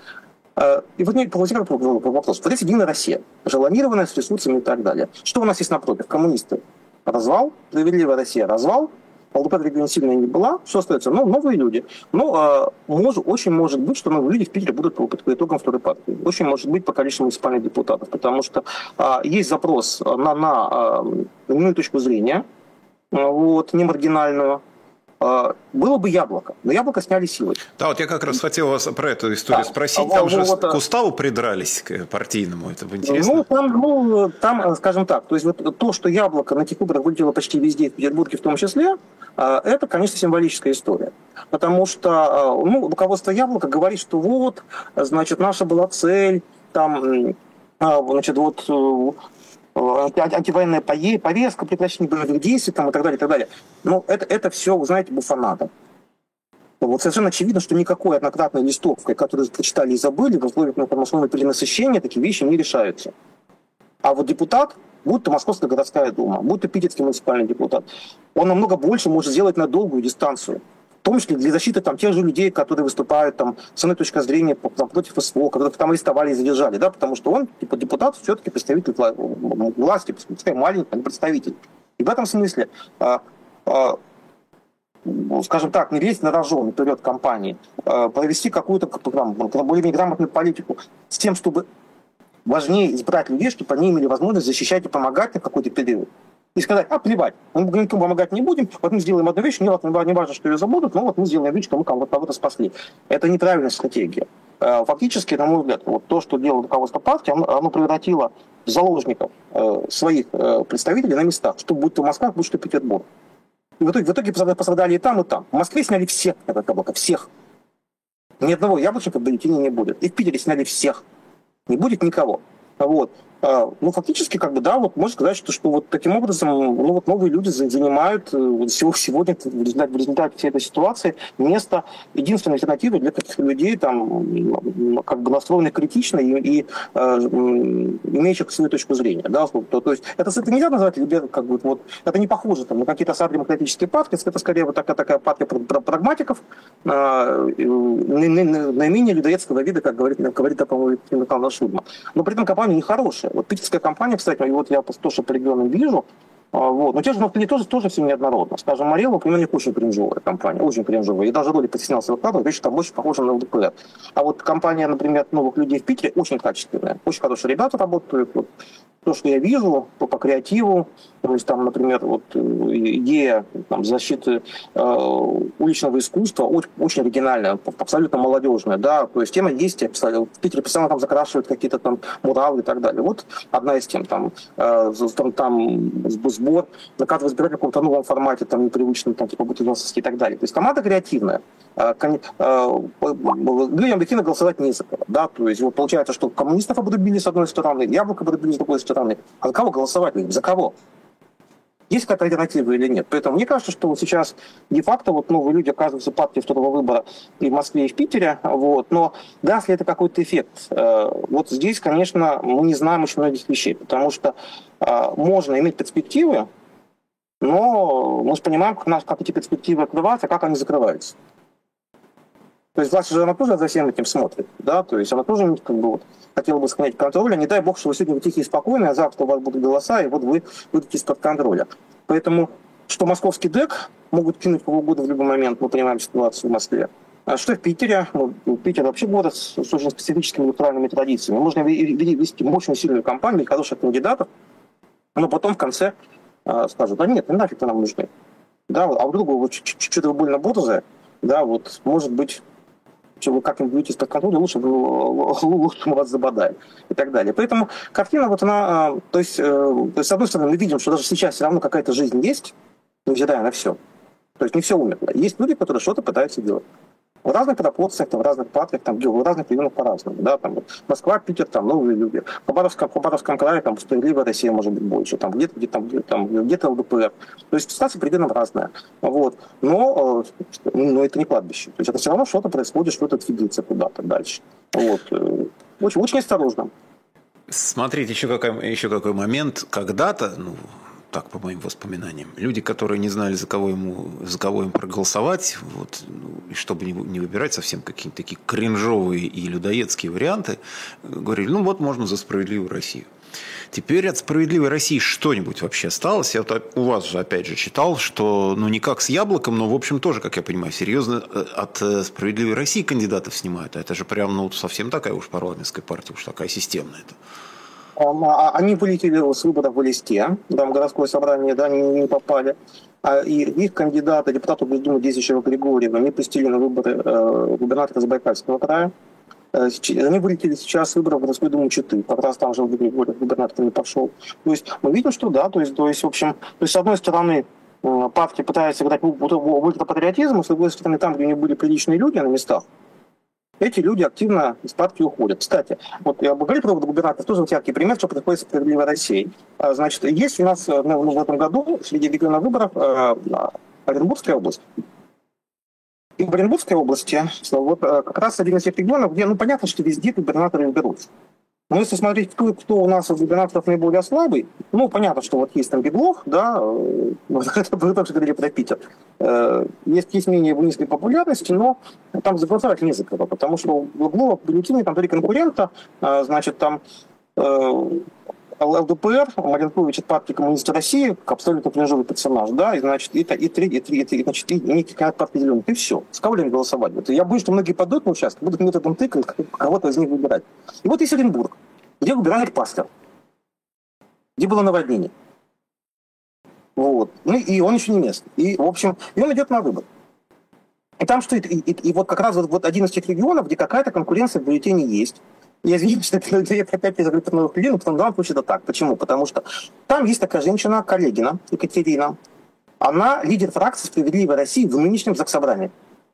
И вот мне получился вопрос. Вот это «Единая Россия», желанированная, с ресурсами и так далее. Что у нас есть напротив? Коммунисты — развал, «Справедливая Россия» — развал, ЛДПР в регионе сильно не была, что остается? Ну, новые люди. Ну, э, мож, очень может быть, что новые люди в Питере будут по, по итогам второй партии. Очень может быть по количеству муниципальных депутатов, потому что э, есть запрос на, на э, иную точку зрения, э, вот, не маргинальную. Было бы яблоко, но яблоко сняли силой. Да, вот я как раз хотел вас про эту историю да. спросить. Там вот, же вот, к уставу придрались, к партийному, это интересно. Ну там, ну, там, скажем так, то есть вот то, что яблоко на тех выборах вылетело почти везде, в Петербурге в том числе, это, конечно, символическая история. Потому что ну, руководство яблока говорит, что вот, значит, наша была цель, там, значит, вот... антивоенная повестка, прекращение боевых действий там, и так далее, и так далее. Но это, это все, вы знаете, буфонада. Вот совершенно очевидно, что никакой однократной листовкой, которую прочитали и забыли, в условиях информационного перенасыщения такие вещи не решаются. А вот депутат, будь то Московская городская дума, будь то питерский муниципальный депутат, он намного больше может сделать на долгую дистанцию. В том числе для защиты там, тех же людей, которые выступают там, с одной точки зрения там, против СВО, которых там арестовали и задержали, да, потому что он, типа, депутат, все-таки представитель власти, пускай маленький, а не представитель. И в этом смысле, а, а, скажем так, не лезть на рожон вперед компании, а, провести какую-то там, более-менее грамотную политику с тем, чтобы важнее избрать людей, чтобы они имели возможность защищать и помогать на какой-то период. И сказать, а плевать, мы никому помогать не будем, вот мы сделаем одну вещь, не важно, что ее забудут, но вот мы сделаем вещь, что мы кого-то спасли. Это неправильная стратегия. Фактически, на мой взгляд, вот то, что делало руководство партии, оно, оно превратило в заложников своих представителей на местах, что будь то Москва, будь то Петербург. И в итоге, в итоге пострадали и там, и там. В Москве сняли всех, это яблоко, всех. Ни одного яблочника в бюллетене не будет. И в Питере сняли всех. Не будет никого. Вот. Ну, фактически, как бы, да, вот можно сказать, что, что вот таким образом, ну, вот новые люди занимают вот сегодня в результате, в результате всей этой ситуации место единственной альтернативы для каких-то людей, там, как бы настроенных критично и, и э, имеющих свою точку зрения, да, то, то есть это, это нельзя назвать, как бы, вот, это не похоже там, на какие-то социал-демократические партии, это скорее вот такая, такая партия прагматиков, э, наименее людоедского вида, как говорит, говорит по-моему, Михаил Шульман. Но при этом компания нехорошая. Вот питерская компания, кстати, вот я тоже по регионам вижу, вот. Но те же внутри тоже, тоже все неоднородно. Скажем, Марелла, например, не очень кринжовая компания, очень кринжовая. И даже роли постеснялся выкладывать, вещи там больше похожи на ЛДПР. А вот компания, например, новых людей в Питере очень качественная. Очень хорошие ребята работают. Вот. То, что я вижу по, по креативу, то есть там, например, вот идея там, защиты э, уличного искусства очень, очень оригинальная, абсолютно молодежная, да, то есть тема есть, в Питере постоянно там закрашивают какие-то там муралы и так далее. Вот одна из тем, там, э, там, там сбор, наказывать избирать в каком-то новом формате, там, непривычном, там, типа бутыльновский и так далее. То есть команда креативная. Э, э, людям объективно голосовать не за кого, да, то есть вот получается, что коммунистов обрубили с одной стороны, яблоко обрубили с другой стороны. А за кого голосовать? За кого? Есть какая-то альтернатива или нет? Поэтому мне кажется, что вот сейчас де-факто вот новые люди оказываются в партии второго выбора и в Москве, и в Питере. Вот. Но даст ли это какой-то эффект? Вот здесь, конечно, мы не знаем очень многих вещей, потому что можно иметь перспективы, но мы же понимаем, как, нас, как эти перспективы открываются, как они закрываются. То есть власть же она тоже за всем этим смотрит, да, то есть она тоже как бы вот хотела бы сохранять контроль, не дай бог, что вы сегодня вы тихие и спокойные, а завтра у вас будут голоса, и вот вы выйдете из-под контроля. Поэтому, что московский ДЭК могут кинуть кого угодно в любой момент, мы понимаем ситуацию в Москве. А что в Питере? Ну, Питер вообще город с очень специфическими электоральными традициями. Можно вести мощную сильную кампанию, хороших кандидатов, но потом в конце э, скажут, да нет, не нафиг нам нужны. Да, а вдруг вы что-то вы больно борзые, да, вот, может быть, что вы как-нибудь будете из-под контроля, лучше, лучше мы вас забодаем и так далее. Поэтому картина вот она, то есть, то есть, с одной стороны, мы видим, что даже сейчас все равно какая-то жизнь есть, невзирая на все. То есть не все умерло. Есть люди, которые что-то пытаются делать. В разных пропорциях, там, в разных партиях, там, в разных регионах по-разному. Да, там, Москва, Питер, там новые люди. В Хабаровском, в Хабаровском крае там справедливая Россия может быть больше, там где-то, где-то, где-то, там, где-то ЛДПР. То есть ситуация примерно разная. Вот. Но, но это не кладбище. То есть это все равно что-то происходит, что-то двигается куда-то дальше. Вот. Очень, очень осторожно. Смотрите, еще какой, еще какой момент. Когда-то, ну, так, по моим воспоминаниям, люди, которые не знали, за кого ему, за кого им проголосовать, вот, ну, и чтобы не, не выбирать совсем какие-то такие кринжовые и людоедские варианты, говорили, ну вот можно за справедливую Россию. Теперь от «Справедливой России» что-нибудь вообще осталось? Я вот у вас же, опять же, читал, что, ну, не как с «Яблоком», но, в общем, тоже, как я понимаю, серьезно от «Справедливой России» кандидатов снимают. А это же прям, ну, совсем такая уж парламентская партия, уж такая системная. Они вылетели с выборов в листе, там городское собрание, да, они не попали. И их кандидата, депутата Госдумы действующего Григорьева, не пустили на выборы э, губернатора Забайкальского края. Они вылетели сейчас с выборов в городскую думу Читы. Как раз там же Григорьев, губернатор не пошел. То есть мы видим, что да, то есть, то есть в общем, то есть, с одной стороны, партия пытается играть в ультрапатриотизм, а с другой стороны, там, где у них были приличные люди на местах, эти люди активно из партии уходят. Кстати, вот я говорил про губернатора, тоже вот яркий пример, что происходит с «Справедливой Россией». Значит, есть у нас ну, в этом году среди региональных выборов э, Оренбургская область. И в Оренбургской области вот, как раз один из тех регионов, где, ну, понятно, что везде губернаторы берутся. Но если смотреть, кто, кто у нас из губернаторов наиболее слабый, ну, понятно, что вот есть там Беглов, да, вы тоже говорили про Питер. Есть, есть менее низкой популярности, но там заголосовать не за кого, потому что у Беглова бюллетени там три конкурента, значит, там ЛДПР, Маринкович от партии Коммунистов России, абсолютно кринжовый персонаж, да, и, значит, и, и, три, и, три, и, три, значит, и некий кандидат партии Зеленых, и все. С кого им голосовать? Вот я боюсь, что многие пойдут на участок, будут методом тыка кого-то из них выбирать. И вот есть Оренбург, где губернатор Пастер, где было наводнение. Вот. Ну, и он еще не местный. И, в общем, и он идет на выбор. И там что, и, и, и вот как раз вот, вот один из тех регионов, где какая-то конкуренция в бюллетене есть. Я извиняюсь, что это опять из группы новых людей, но в данном случае это так. Почему? Потому что там есть такая женщина, Коллегина, Екатерина. Она лидер фракции «Справедливой России» в нынешнем Заксобрании.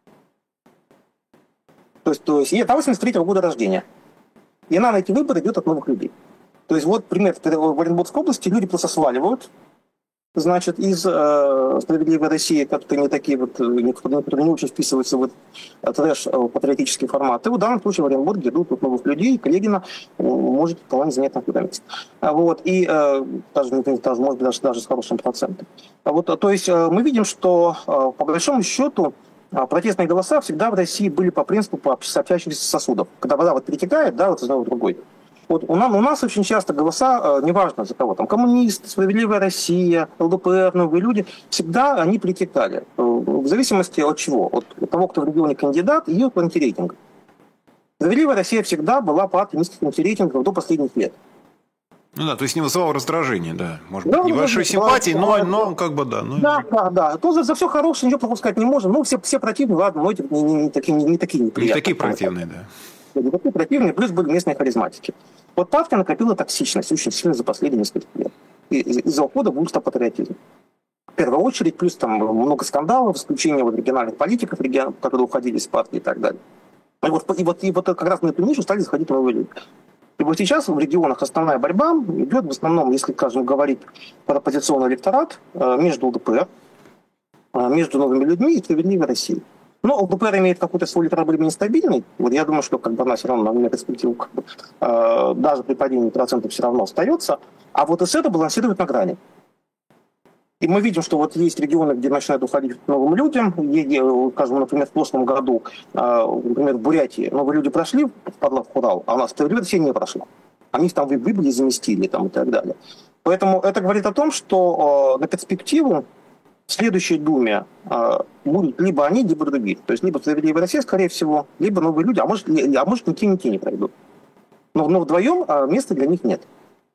То есть, то есть ей восемьдесят третьего года рождения. И она на эти выборы идет от новых людей. То есть вот пример в Оренбургской области, люди просто сваливают, значит, из э, «Справедливой России», которые не такие вот, которые не очень вписываются в трэш-патриотический формат. И в данном случае в Оренбурге идут вот новых людей, Коллегина э, может вполне занять на какое-то место. Вот, и э, даже, даже, может быть, даже, даже с хорошим процентом. Вот, то есть э, мы видим, что э, по большому счету э, протестные голоса всегда в России были по принципу по сообщающихся сосудов. Когда вода вот перетекает, да, вот из одного в другой. Вот у нас, у нас очень часто голоса, э, неважно за кого, там, коммунисты, «Справедливая Россия», ЛДПР, новые люди, всегда они притекали. Э, в зависимости от чего? От, от того, кто в регионе кандидат, и от антирейтинга. «Справедливая Россия» всегда была партией низких антирейтингов до последних лет. Ну да, то есть не вызывал раздражения, да. Может да, быть, небольшой да, симпатии, да, но, да, но как бы да. Ну... Да, да, да. Тоже за все хорошее ничего плохого сказать не можем. Ну, все, все противные, ладно, но эти не, не, не такие, не, не такие неприятные. Не такие противные, да. Не такие противные, плюс были местные харизматики. Вот партия накопила токсичность очень сильно за последние несколько лет. Из-за ухода в ультрапатриотизм. В первую очередь, плюс там много скандалов, исключение вот региональных политиков, регион, которые уходили из партии и так далее. И вот, и вот, и вот как раз на эту нишу стали заходить новые люди. И вот сейчас в регионах основная борьба идет в основном, если, скажем, говорить про оппозиционный электорат, между ЛДПР, между новыми людьми и «Справедливой Россией». Но ЛДПР имеет какой-то свой электорат нестабильный. Вот я думаю, что как бы она все равно на перспективу как бы, э, даже при падении процентов все равно остается. А вот СССР балансирует на грани. И мы видим, что вот есть регионы, где начинают уходить к новым людям. Скажем, например, в прошлом году, э, например, в Бурятии новые люди прошли в Подлав Урал, а у нас «Справедливая Россия» не прошла. Они их там выбили, заместили там, и так далее. Поэтому это говорит о том, что э, на перспективу в следующей Думе э, будут либо они, либо другие. То есть либо «Справедливая Россия», скорее всего, либо новые люди, а может, а может ни те, ни те не пройдут. Но, но вдвоем э, места для них нет.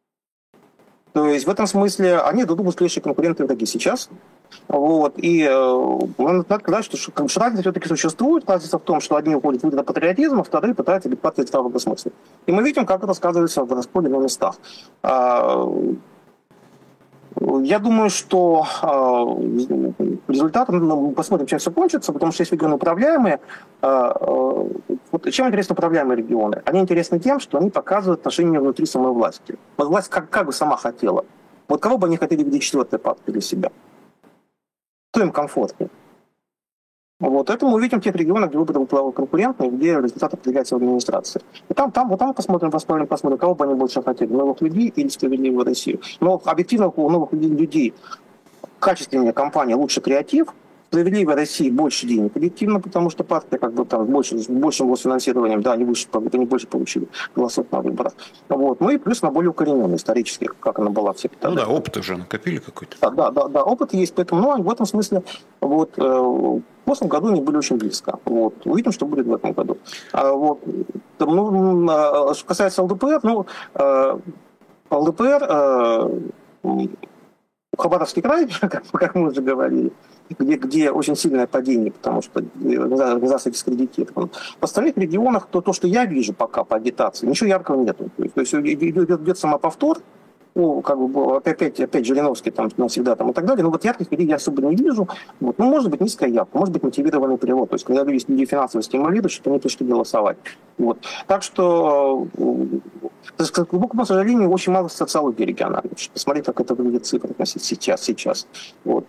То есть в этом смысле они дадут быстрейшие конкуренты и враги сейчас. Вот. И э, надо сказать, что, что разница все-таки существует. Разница в том, что одни уходят в ультрапатриотизм, а вторые пытаются быть партией здравого смысла. И мы видим, как это сказывается в расподе на местах. Я думаю, что э, результаты, ну, посмотрим, чем все кончится, потому что есть регионы управляемые. Э, э, вот чем интересны управляемые регионы? Они интересны тем, что они показывают отношения внутри самой власти. Вот власть как, как бы сама хотела. Вот кого бы они хотели видеть четвертой партией для себя? Кто им комфортнее? Вот это мы увидим в тех регионах, где выборы конкурентные, где результаты определяются в администрации. И там, там, вот там посмотрим, посмотрим, посмотрим, кого бы они больше хотели, новых людей или «Справедливую Россию. Но объективно у новых людей качественнее компания, лучше креатив, «Справедливой России» больше денег объективно, потому что партия как бы там больше, с большим госфинансированием, да, они, выше, они больше получили голосов на выборах. Вот. Ну и плюс она более укорененная исторически, как она была всегда. Ну да, опыт уже накопили какой-то. Да, да, да, да, опыт есть, поэтому ну, в этом смысле вот, э, в прошлом году они были очень близко. Вот. Увидим, что будет в этом году. А, вот, ну, а, что касается ЛДПР, ну, э, ЛДПР, э, Хабаровский край, как, как мы уже говорили, где, где очень сильное падение, потому что организация дискредитирована. В остальных регионах то, то, что я вижу пока по агитации, ничего яркого нет. То есть идет, идет самоповтор, ну, как бы, опять, опять Жириновский там навсегда там и так далее, но вот ярких людей я особо не вижу. Вот. Ну, может быть, низкая явка, может быть, мотивированный перевод. То есть, когда люди, люди финансово стимулируют, что они пришли голосовать. Вот. Так что, к глубокому сожалению, очень мало социологии региональной. Посмотреть, как это выглядит цифры сейчас. сейчас. Вот.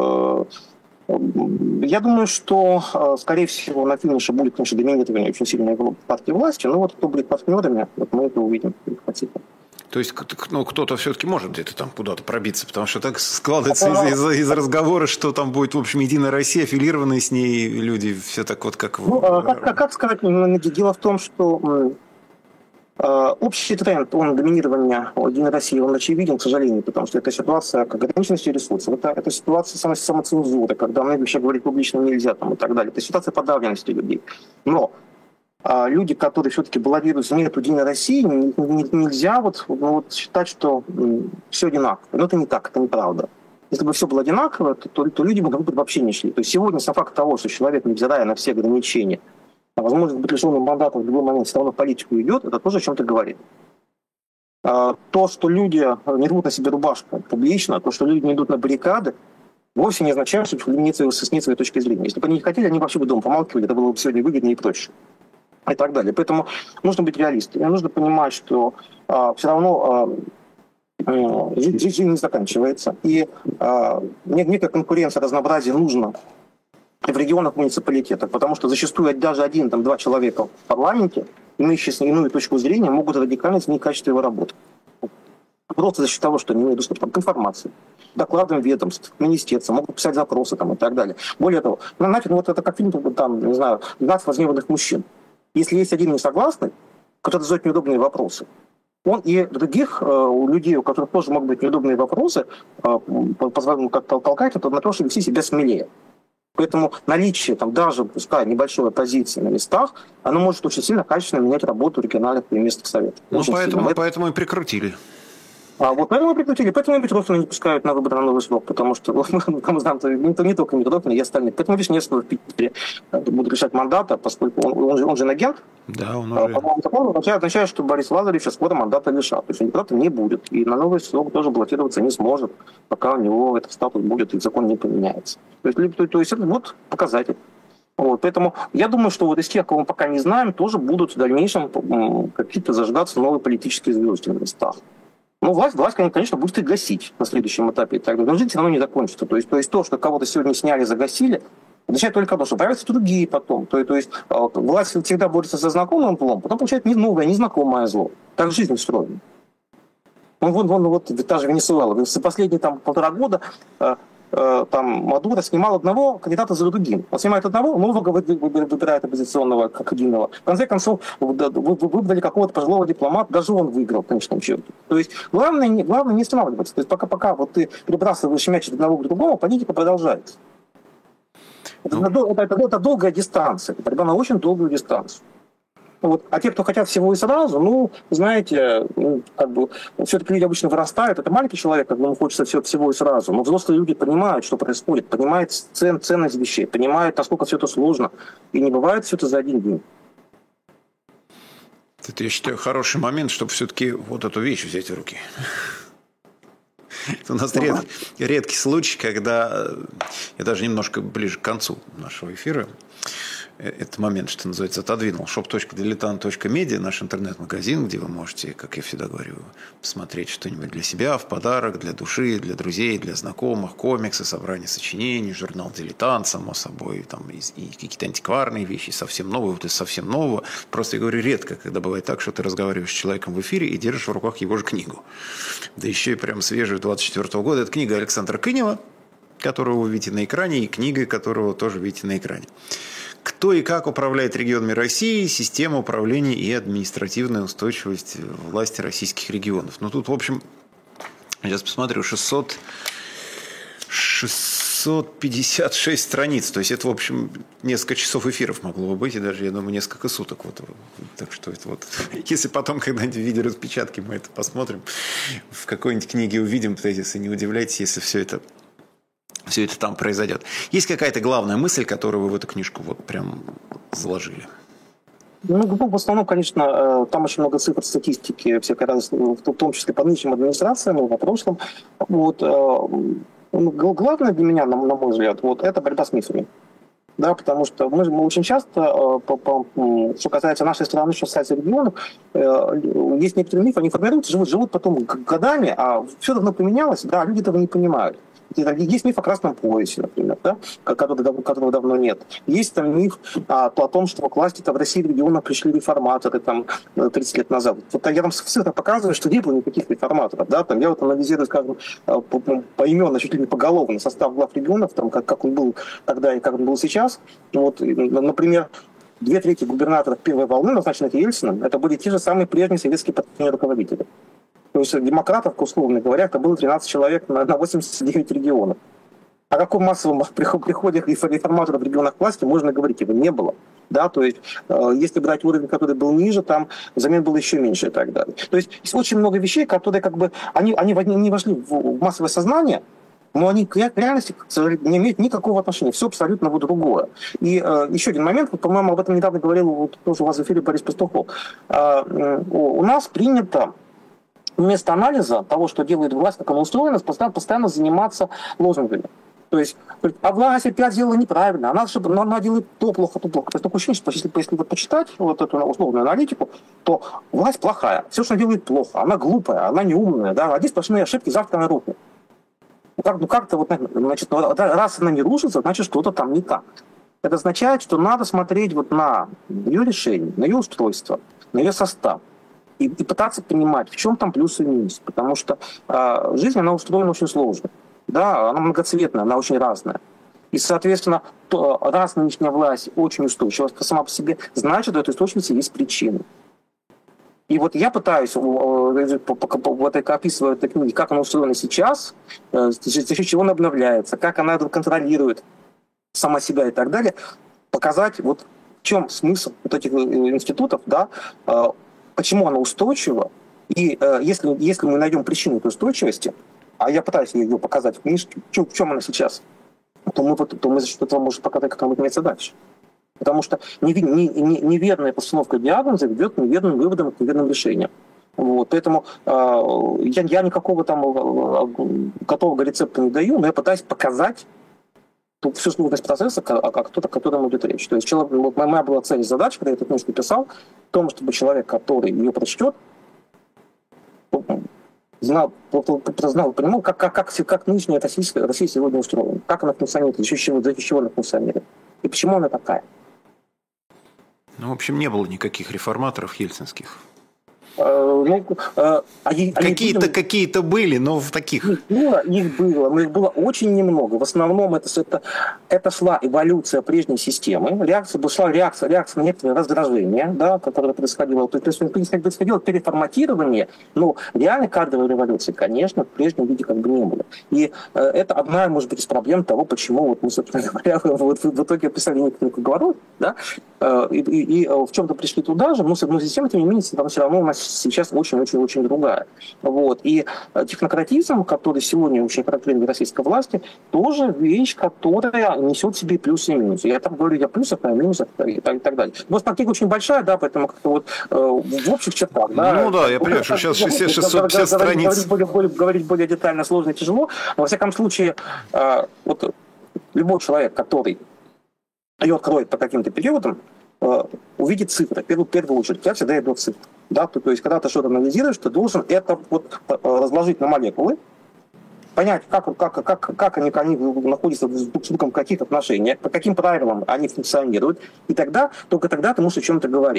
Я думаю, что, скорее всего, на финише будет, конечно, доминирование очень сильной партии власти, но вот кто будет партнерами, вот мы это увидим. То есть, ну, кто-то все-таки может где-то там куда-то пробиться, потому что так складывается из, из, из разговора, что там будет, в общем, Единая Россия, аффилированные с ней люди, все так вот как... Ну, как, как, как сказать, дело в том, что э, общий тренд, он доминирования Единой России, он очевиден, к сожалению, потому что это ситуация как ограниченности ресурсов, это, это ситуация само, самоцензуры, когда многие вещи говорить публично нельзя там, и так далее, это ситуация подавленности людей. Но А люди, которые все-таки баллотируются, нет, у Единой России, нельзя вот, ну, вот считать, что все одинаково. Но это не так, это неправда. Если бы все было одинаково, то, то, то люди бы как будто вообще не шли. То есть сегодня сам факт того, что человек, невзирая на все ограничения, а возможность быть лишенным мандата в любой момент все равно в политику идет, это тоже о чем-то говорит. А то, что люди не рвут на себе рубашку публично, то, что люди не идут на баррикады, вовсе не означает, что нет своей, нет своей точки зрения. Если бы они не хотели, они вообще бы дома помалкивали, это было бы сегодня выгоднее и проще. И так далее. Поэтому нужно быть реалистами. Нужно понимать, что а, все равно а, жизнь, жизнь не заканчивается. И а, некая конкуренция, разнообразие нужно в регионах, муниципалитетах, потому что зачастую даже один, там, два человека в парламенте, имеющие иную точку зрения, могут радикально изменить качество его работы. Просто за счет того, что они имеют доступ к информации, докладам ведомств, министерствам, могут писать запросы там, и так далее. Более того, ну, знаете, ну, вот это как фильм, там, не знаю, двенадцать возгневанных мужчин. Если есть один несогласный, который задает неудобные вопросы, он и других э, людей, у которых тоже могут быть неудобные вопросы, э, позволяет, как толкает это на то, чтобы вести себя смелее. Поэтому наличие, там, даже пускай небольшой оппозиции на местах, оно может очень сильно качественно менять работу региональных и местных советов. Ну, поэтому, поэтому и прикрутили. А вот поэтому прекратили, поэтому и Петровкина не пускают на выборы на новый срок, потому что, мы знаем, не, не только Петровкина, и остальные. Поэтому Вишневского в Питере будут решать мандата, поскольку он, он, же, он же агент. Да, он уже... По-моему, закон означает, означает, что Борис Лазаревич скоро мандата лишат. То есть депутата не будет, и на новый срок тоже баллотироваться не сможет, пока у него этот статус будет, и закон не поменяется. То есть, то, то есть это вот показатель. Вот, поэтому я думаю, что вот из тех, кого мы пока не знаем, тоже будут в дальнейшем какие-то зажигаться новые политические звезды на местах. Ну, власть, власть, конечно, будет и гасить на следующем этапе и так далее. Но жизнь все равно не закончится. То есть, то, есть то, что кого-то сегодня сняли, загасили, означает только одно, что появятся другие потом. То, то есть власть всегда борется со знакомым злом, потом получает не новое, незнакомое зло. Так жизнь устроена. Ну, вон, вон, вот та же Венесуэла. За последние там, полтора года там Мадуро снимал одного кандидата за другим. Он снимает одного, нового выбирает оппозиционного как единого. В конце концов, выбрали какого-то пожилого дипломата, даже он выиграл в конечном счете. То есть главное, главное не останавливаться. То есть пока, пока вот ты перебрасываешь мяч от одного к другому, политика продолжается. Это, ну. это, это, это долгая дистанция. Борьба на очень долгую дистанцию. Вот. А те, кто хотят всего и сразу, ну, знаете, ну, как бы, все-таки люди обычно вырастают. Это маленький человек, когда ему хочется все, всего и сразу. Но взрослые люди понимают, что происходит, понимают цен, ценность вещей, понимают, насколько все это сложно. И не бывает все это за один день. Это, я считаю, хороший момент, чтобы все-таки вот эту вещь взять в руки. Это у нас ред, редкий случай, когда я даже немножко ближе к концу нашего эфира этот момент, что называется, отодвинул. шоп точка дилетант точка медиа, наш интернет-магазин, где вы можете, как я всегда говорю, посмотреть что-нибудь для себя в подарок, для души, для друзей, для знакомых, комиксы, собрание сочинений, журнал «Дилетант», само собой, там, и, и какие-то антикварные вещи, совсем новые, вот из совсем нового. Просто я говорю редко, когда бывает так, что ты разговариваешь с человеком в эфире и держишь в руках его же книгу. Да еще и прям свежую двадцать четвёртого года. Это книга Александра Кынева которого вы видите на экране, и книга, которого тоже видите на экране. Кто и как управляет регионами России, система управления и административная устойчивость власти российских регионов. Ну, тут, в общем, сейчас посмотрю, шестьсот, шестьсот пятьдесят шесть страниц. То есть это, в общем, несколько часов эфиров могло бы быть, и даже, я думаю, несколько суток. Вот. Так что это вот... Если потом когда-нибудь в виде распечатки мы это посмотрим, в какой-нибудь книге увидим тезисы, не удивляйтесь, если все это... все это там произойдет. Есть какая-то главная мысль, которую вы в эту книжку вот прям заложили? Ну, в основном, конечно, там очень много цифр, статистики, всякой разной, в том числе по нынешним администрациям и по прошлым. Вот. Главное для меня, на мой взгляд, вот, это борьба с мифами. Да, потому что мы, мы очень часто, по, по, что касается нашей страны, что касается регионов, есть некоторые мифы, они формируются, живут, живут потом годами, а все давно поменялось, да, люди этого не понимают. Есть миф о красном поясе, например, да, которого, которого давно нет. Есть там миф а, о том, что к власти-то в России в регионах пришли реформаторы там, тридцать лет назад. Вот я там в цифрах показываю, что не было никаких реформаторов. Да, там, я вот анализирую, скажем, поименно, чуть ли не поголовно состав глав регионов, там, как, как он был тогда и как он был сейчас. Вот, например, две трети губернаторов первой волны, назначенных Ельциным, это были те же самые прежние советские партийные руководители. То есть демократов, условно говоря, это было тринадцать человек на восемьдесят девять регионов. О каком массовом приходе реформаторов в регионах к власти можно говорить? Его не было. Да? То есть, э, если брать уровень, который был ниже, там замен было еще меньше и так далее. То есть, есть очень много вещей, которые как бы, они, они не вошли в массовое сознание, но они к реальности не имеют никакого отношения. Все абсолютно вот другое. И э, еще один момент, вот, по-моему, об этом недавно говорил вот, тоже у вас в эфире Борис Пастухов. Э, э, у нас принято вместо анализа того, что делает власть, как она устроена, постоянно, постоянно заниматься лозунгами. То есть, а власть опять делала неправильно, она, чтобы, но она делает то плохо, то плохо. То есть такое ощущение, что если, если вот почитать вот эту условную аналитику, то власть плохая, все, что она делает, плохо, она глупая, она неумная, да, одни сплошные ошибки, завтра она рухнет. Ну, как, ну как-то вот, значит, раз она не рушится, значит, что-то там не так. Это означает, что надо смотреть вот на ее решение, на ее устройство, на ее состав. И, и пытаться понимать, в чем там плюсы и минусы. Потому что э, жизнь, она устроена очень сложно. Да, она многоцветная, она очень разная. И, соответственно, то, раз нынешняя власть очень устойчива сама по себе, значит, у этой устойчивости есть причины. И вот я пытаюсь, э, вот описывая этой книге, как она устроена сейчас, э, за счет чего она обновляется, как она контролирует сама себя и так далее, показать, вот в чем смысл вот этих институтов, да, э, почему она устойчива, и э, если, если мы найдем причину этой устойчивости, а я пытаюсь ее показать в книжке, в чем, в чем она сейчас, то мы, то мы за счет этого можем показать, как она будет меняться дальше. Потому что неверная постановка диагноза ведет к неверным выводам, к неверным решениям. Вот, поэтому э, я, я никакого там готового рецепта не даю, но я пытаюсь показать всю сложность процесса, о котором идет речь. То есть человек, моя была цель и задача, когда я эту книжку писал, в том, чтобы человек, который ее прочтет, знал, знал понимал, как, как, как, как нынешняя Россия, Россия сегодня устроена, как она функционирует, за счет чего, за счет чего она функционирует, и почему она такая. Ну, в общем, не было никаких реформаторов ельцинских. Ну, а, какие-то, они, какие-то были, но в таких... Их было, их было, но их было очень немного. В основном это, это, это шла эволюция прежней системы, реакция, шла реакция, реакция на некоторые раздражения, да, которое происходило. То есть происходило переформатирование, но реальной кадровой революции, конечно, в прежнем виде как бы не было. И э, это одна, может быть, из проблем того, почему вот мы, собственно говоря, вот в итоге описали некоторых уговоров, да, э, и, и, и в чем-то пришли туда же, но, но система, тем не менее, там все равно у нас сейчас очень-очень-очень другая. Вот. И технократизм, который сегодня очень характерен для российской власти, тоже вещь, которая несет в себе плюсы и минусы. Я там говорю о плюсах, о минусах и так, и так далее. Но стратегия очень большая, да, поэтому как-то вот э, в общих чертах. Да, ну да, я понимаю, что сейчас шестьсот пятьдесят страниц. Говорить более, говорить более детально сложно и тяжело, но во всяком случае, э, вот любой человек, который ее откроет по каким-то периодам, увидеть цифры. В первую, в первую очередь, я всегда иду в цифры. Да? То, то есть, когда ты что-то анализируешь, ты должен это вот разложить на молекулы, понять, как, как, как, как они, они находятся друг с другом в каких отношениях, по каким правилам они функционируют, и тогда, только тогда ты можешь о чем-то говорить.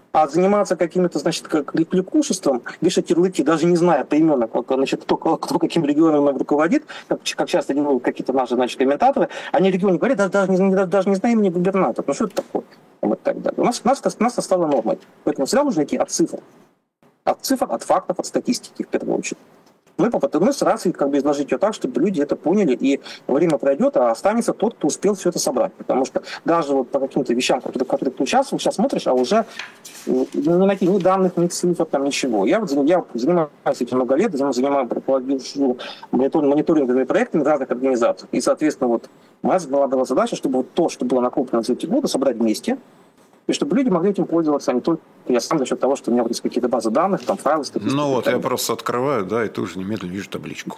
А заниматься каким-то, значит, как кликушеством, вешать ярлыки, даже не зная поименно, как, значит, кто, кто каким регионом руководит, как, как часто делают какие-то наши, значит, комментаторы, они регионы говорят, даже, даже, не, даже не знаем имени губернатора. Ну что это такое? И так далее. У нас, у нас, у нас это стало нормой. Поэтому всегда нужно идти от цифр. От цифр, от фактов, от статистики, в первую очередь. Мы попытаемся стараться как бы изложить ее так, чтобы люди это поняли, и время пройдет, а останется тот, кто успел все это собрать. Потому что даже вот по каким-то вещам, которые, которые ты сейчас, сейчас смотришь, а уже не найти ни данных, ни цифр, там ничего. Я, вот, я занимаюсь этим много лет, занимаюсь мониторинговыми проектами в разных организациях. И, соответственно, вот моя была, была задача, чтобы вот то, что было накоплено за эти годы, собрать вместе, и чтобы люди могли этим пользоваться, а не только я сам за счет того, что у меня вот есть какие-то базы данных, там файлы, статистики. Ну вот, я просто открываю, да, и тут же немедленно вижу табличку.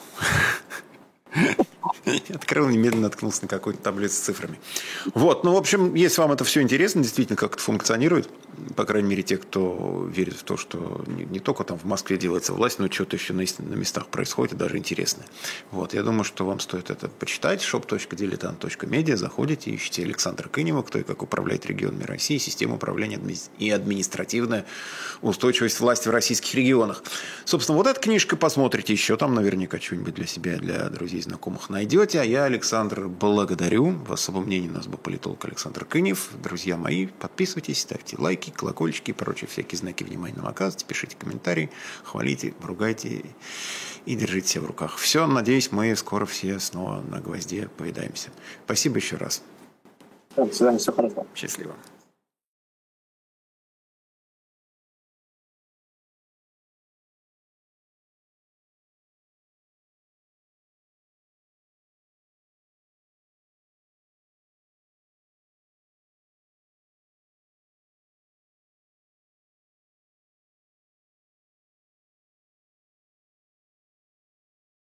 Открыл, немедленно наткнулся на какую-то таблицу с цифрами. Вот, ну, в общем, если вам это все интересно, действительно, как это функционирует, по крайней мере, те, кто верит в то, что не, не только там в Москве делается власть, но что-то еще на, на местах происходит, даже интересное. Вот, я думаю, что вам стоит это почитать. шоп точка дилетант точка медиа. Заходите, ищите Александра Кынева, кто и как управляет регионами России, система управления и административная устойчивость власти в российских регионах. Собственно, вот эта книжка, посмотрите еще там наверняка что-нибудь для себя, для друзей, знакомых найдете. А я, Александр, благодарю. В особом мнении у нас был политолог Александр Кынев. Друзья мои, подписывайтесь, ставьте лайки, колокольчики и прочие всякие знаки внимания нам оказывайте, пишите комментарии, хвалите, ругайте и держите себя в руках. Все, надеюсь, мы скоро все снова на гвозде повидаемся. Спасибо еще раз. До свидания, все хорошо. Счастливо.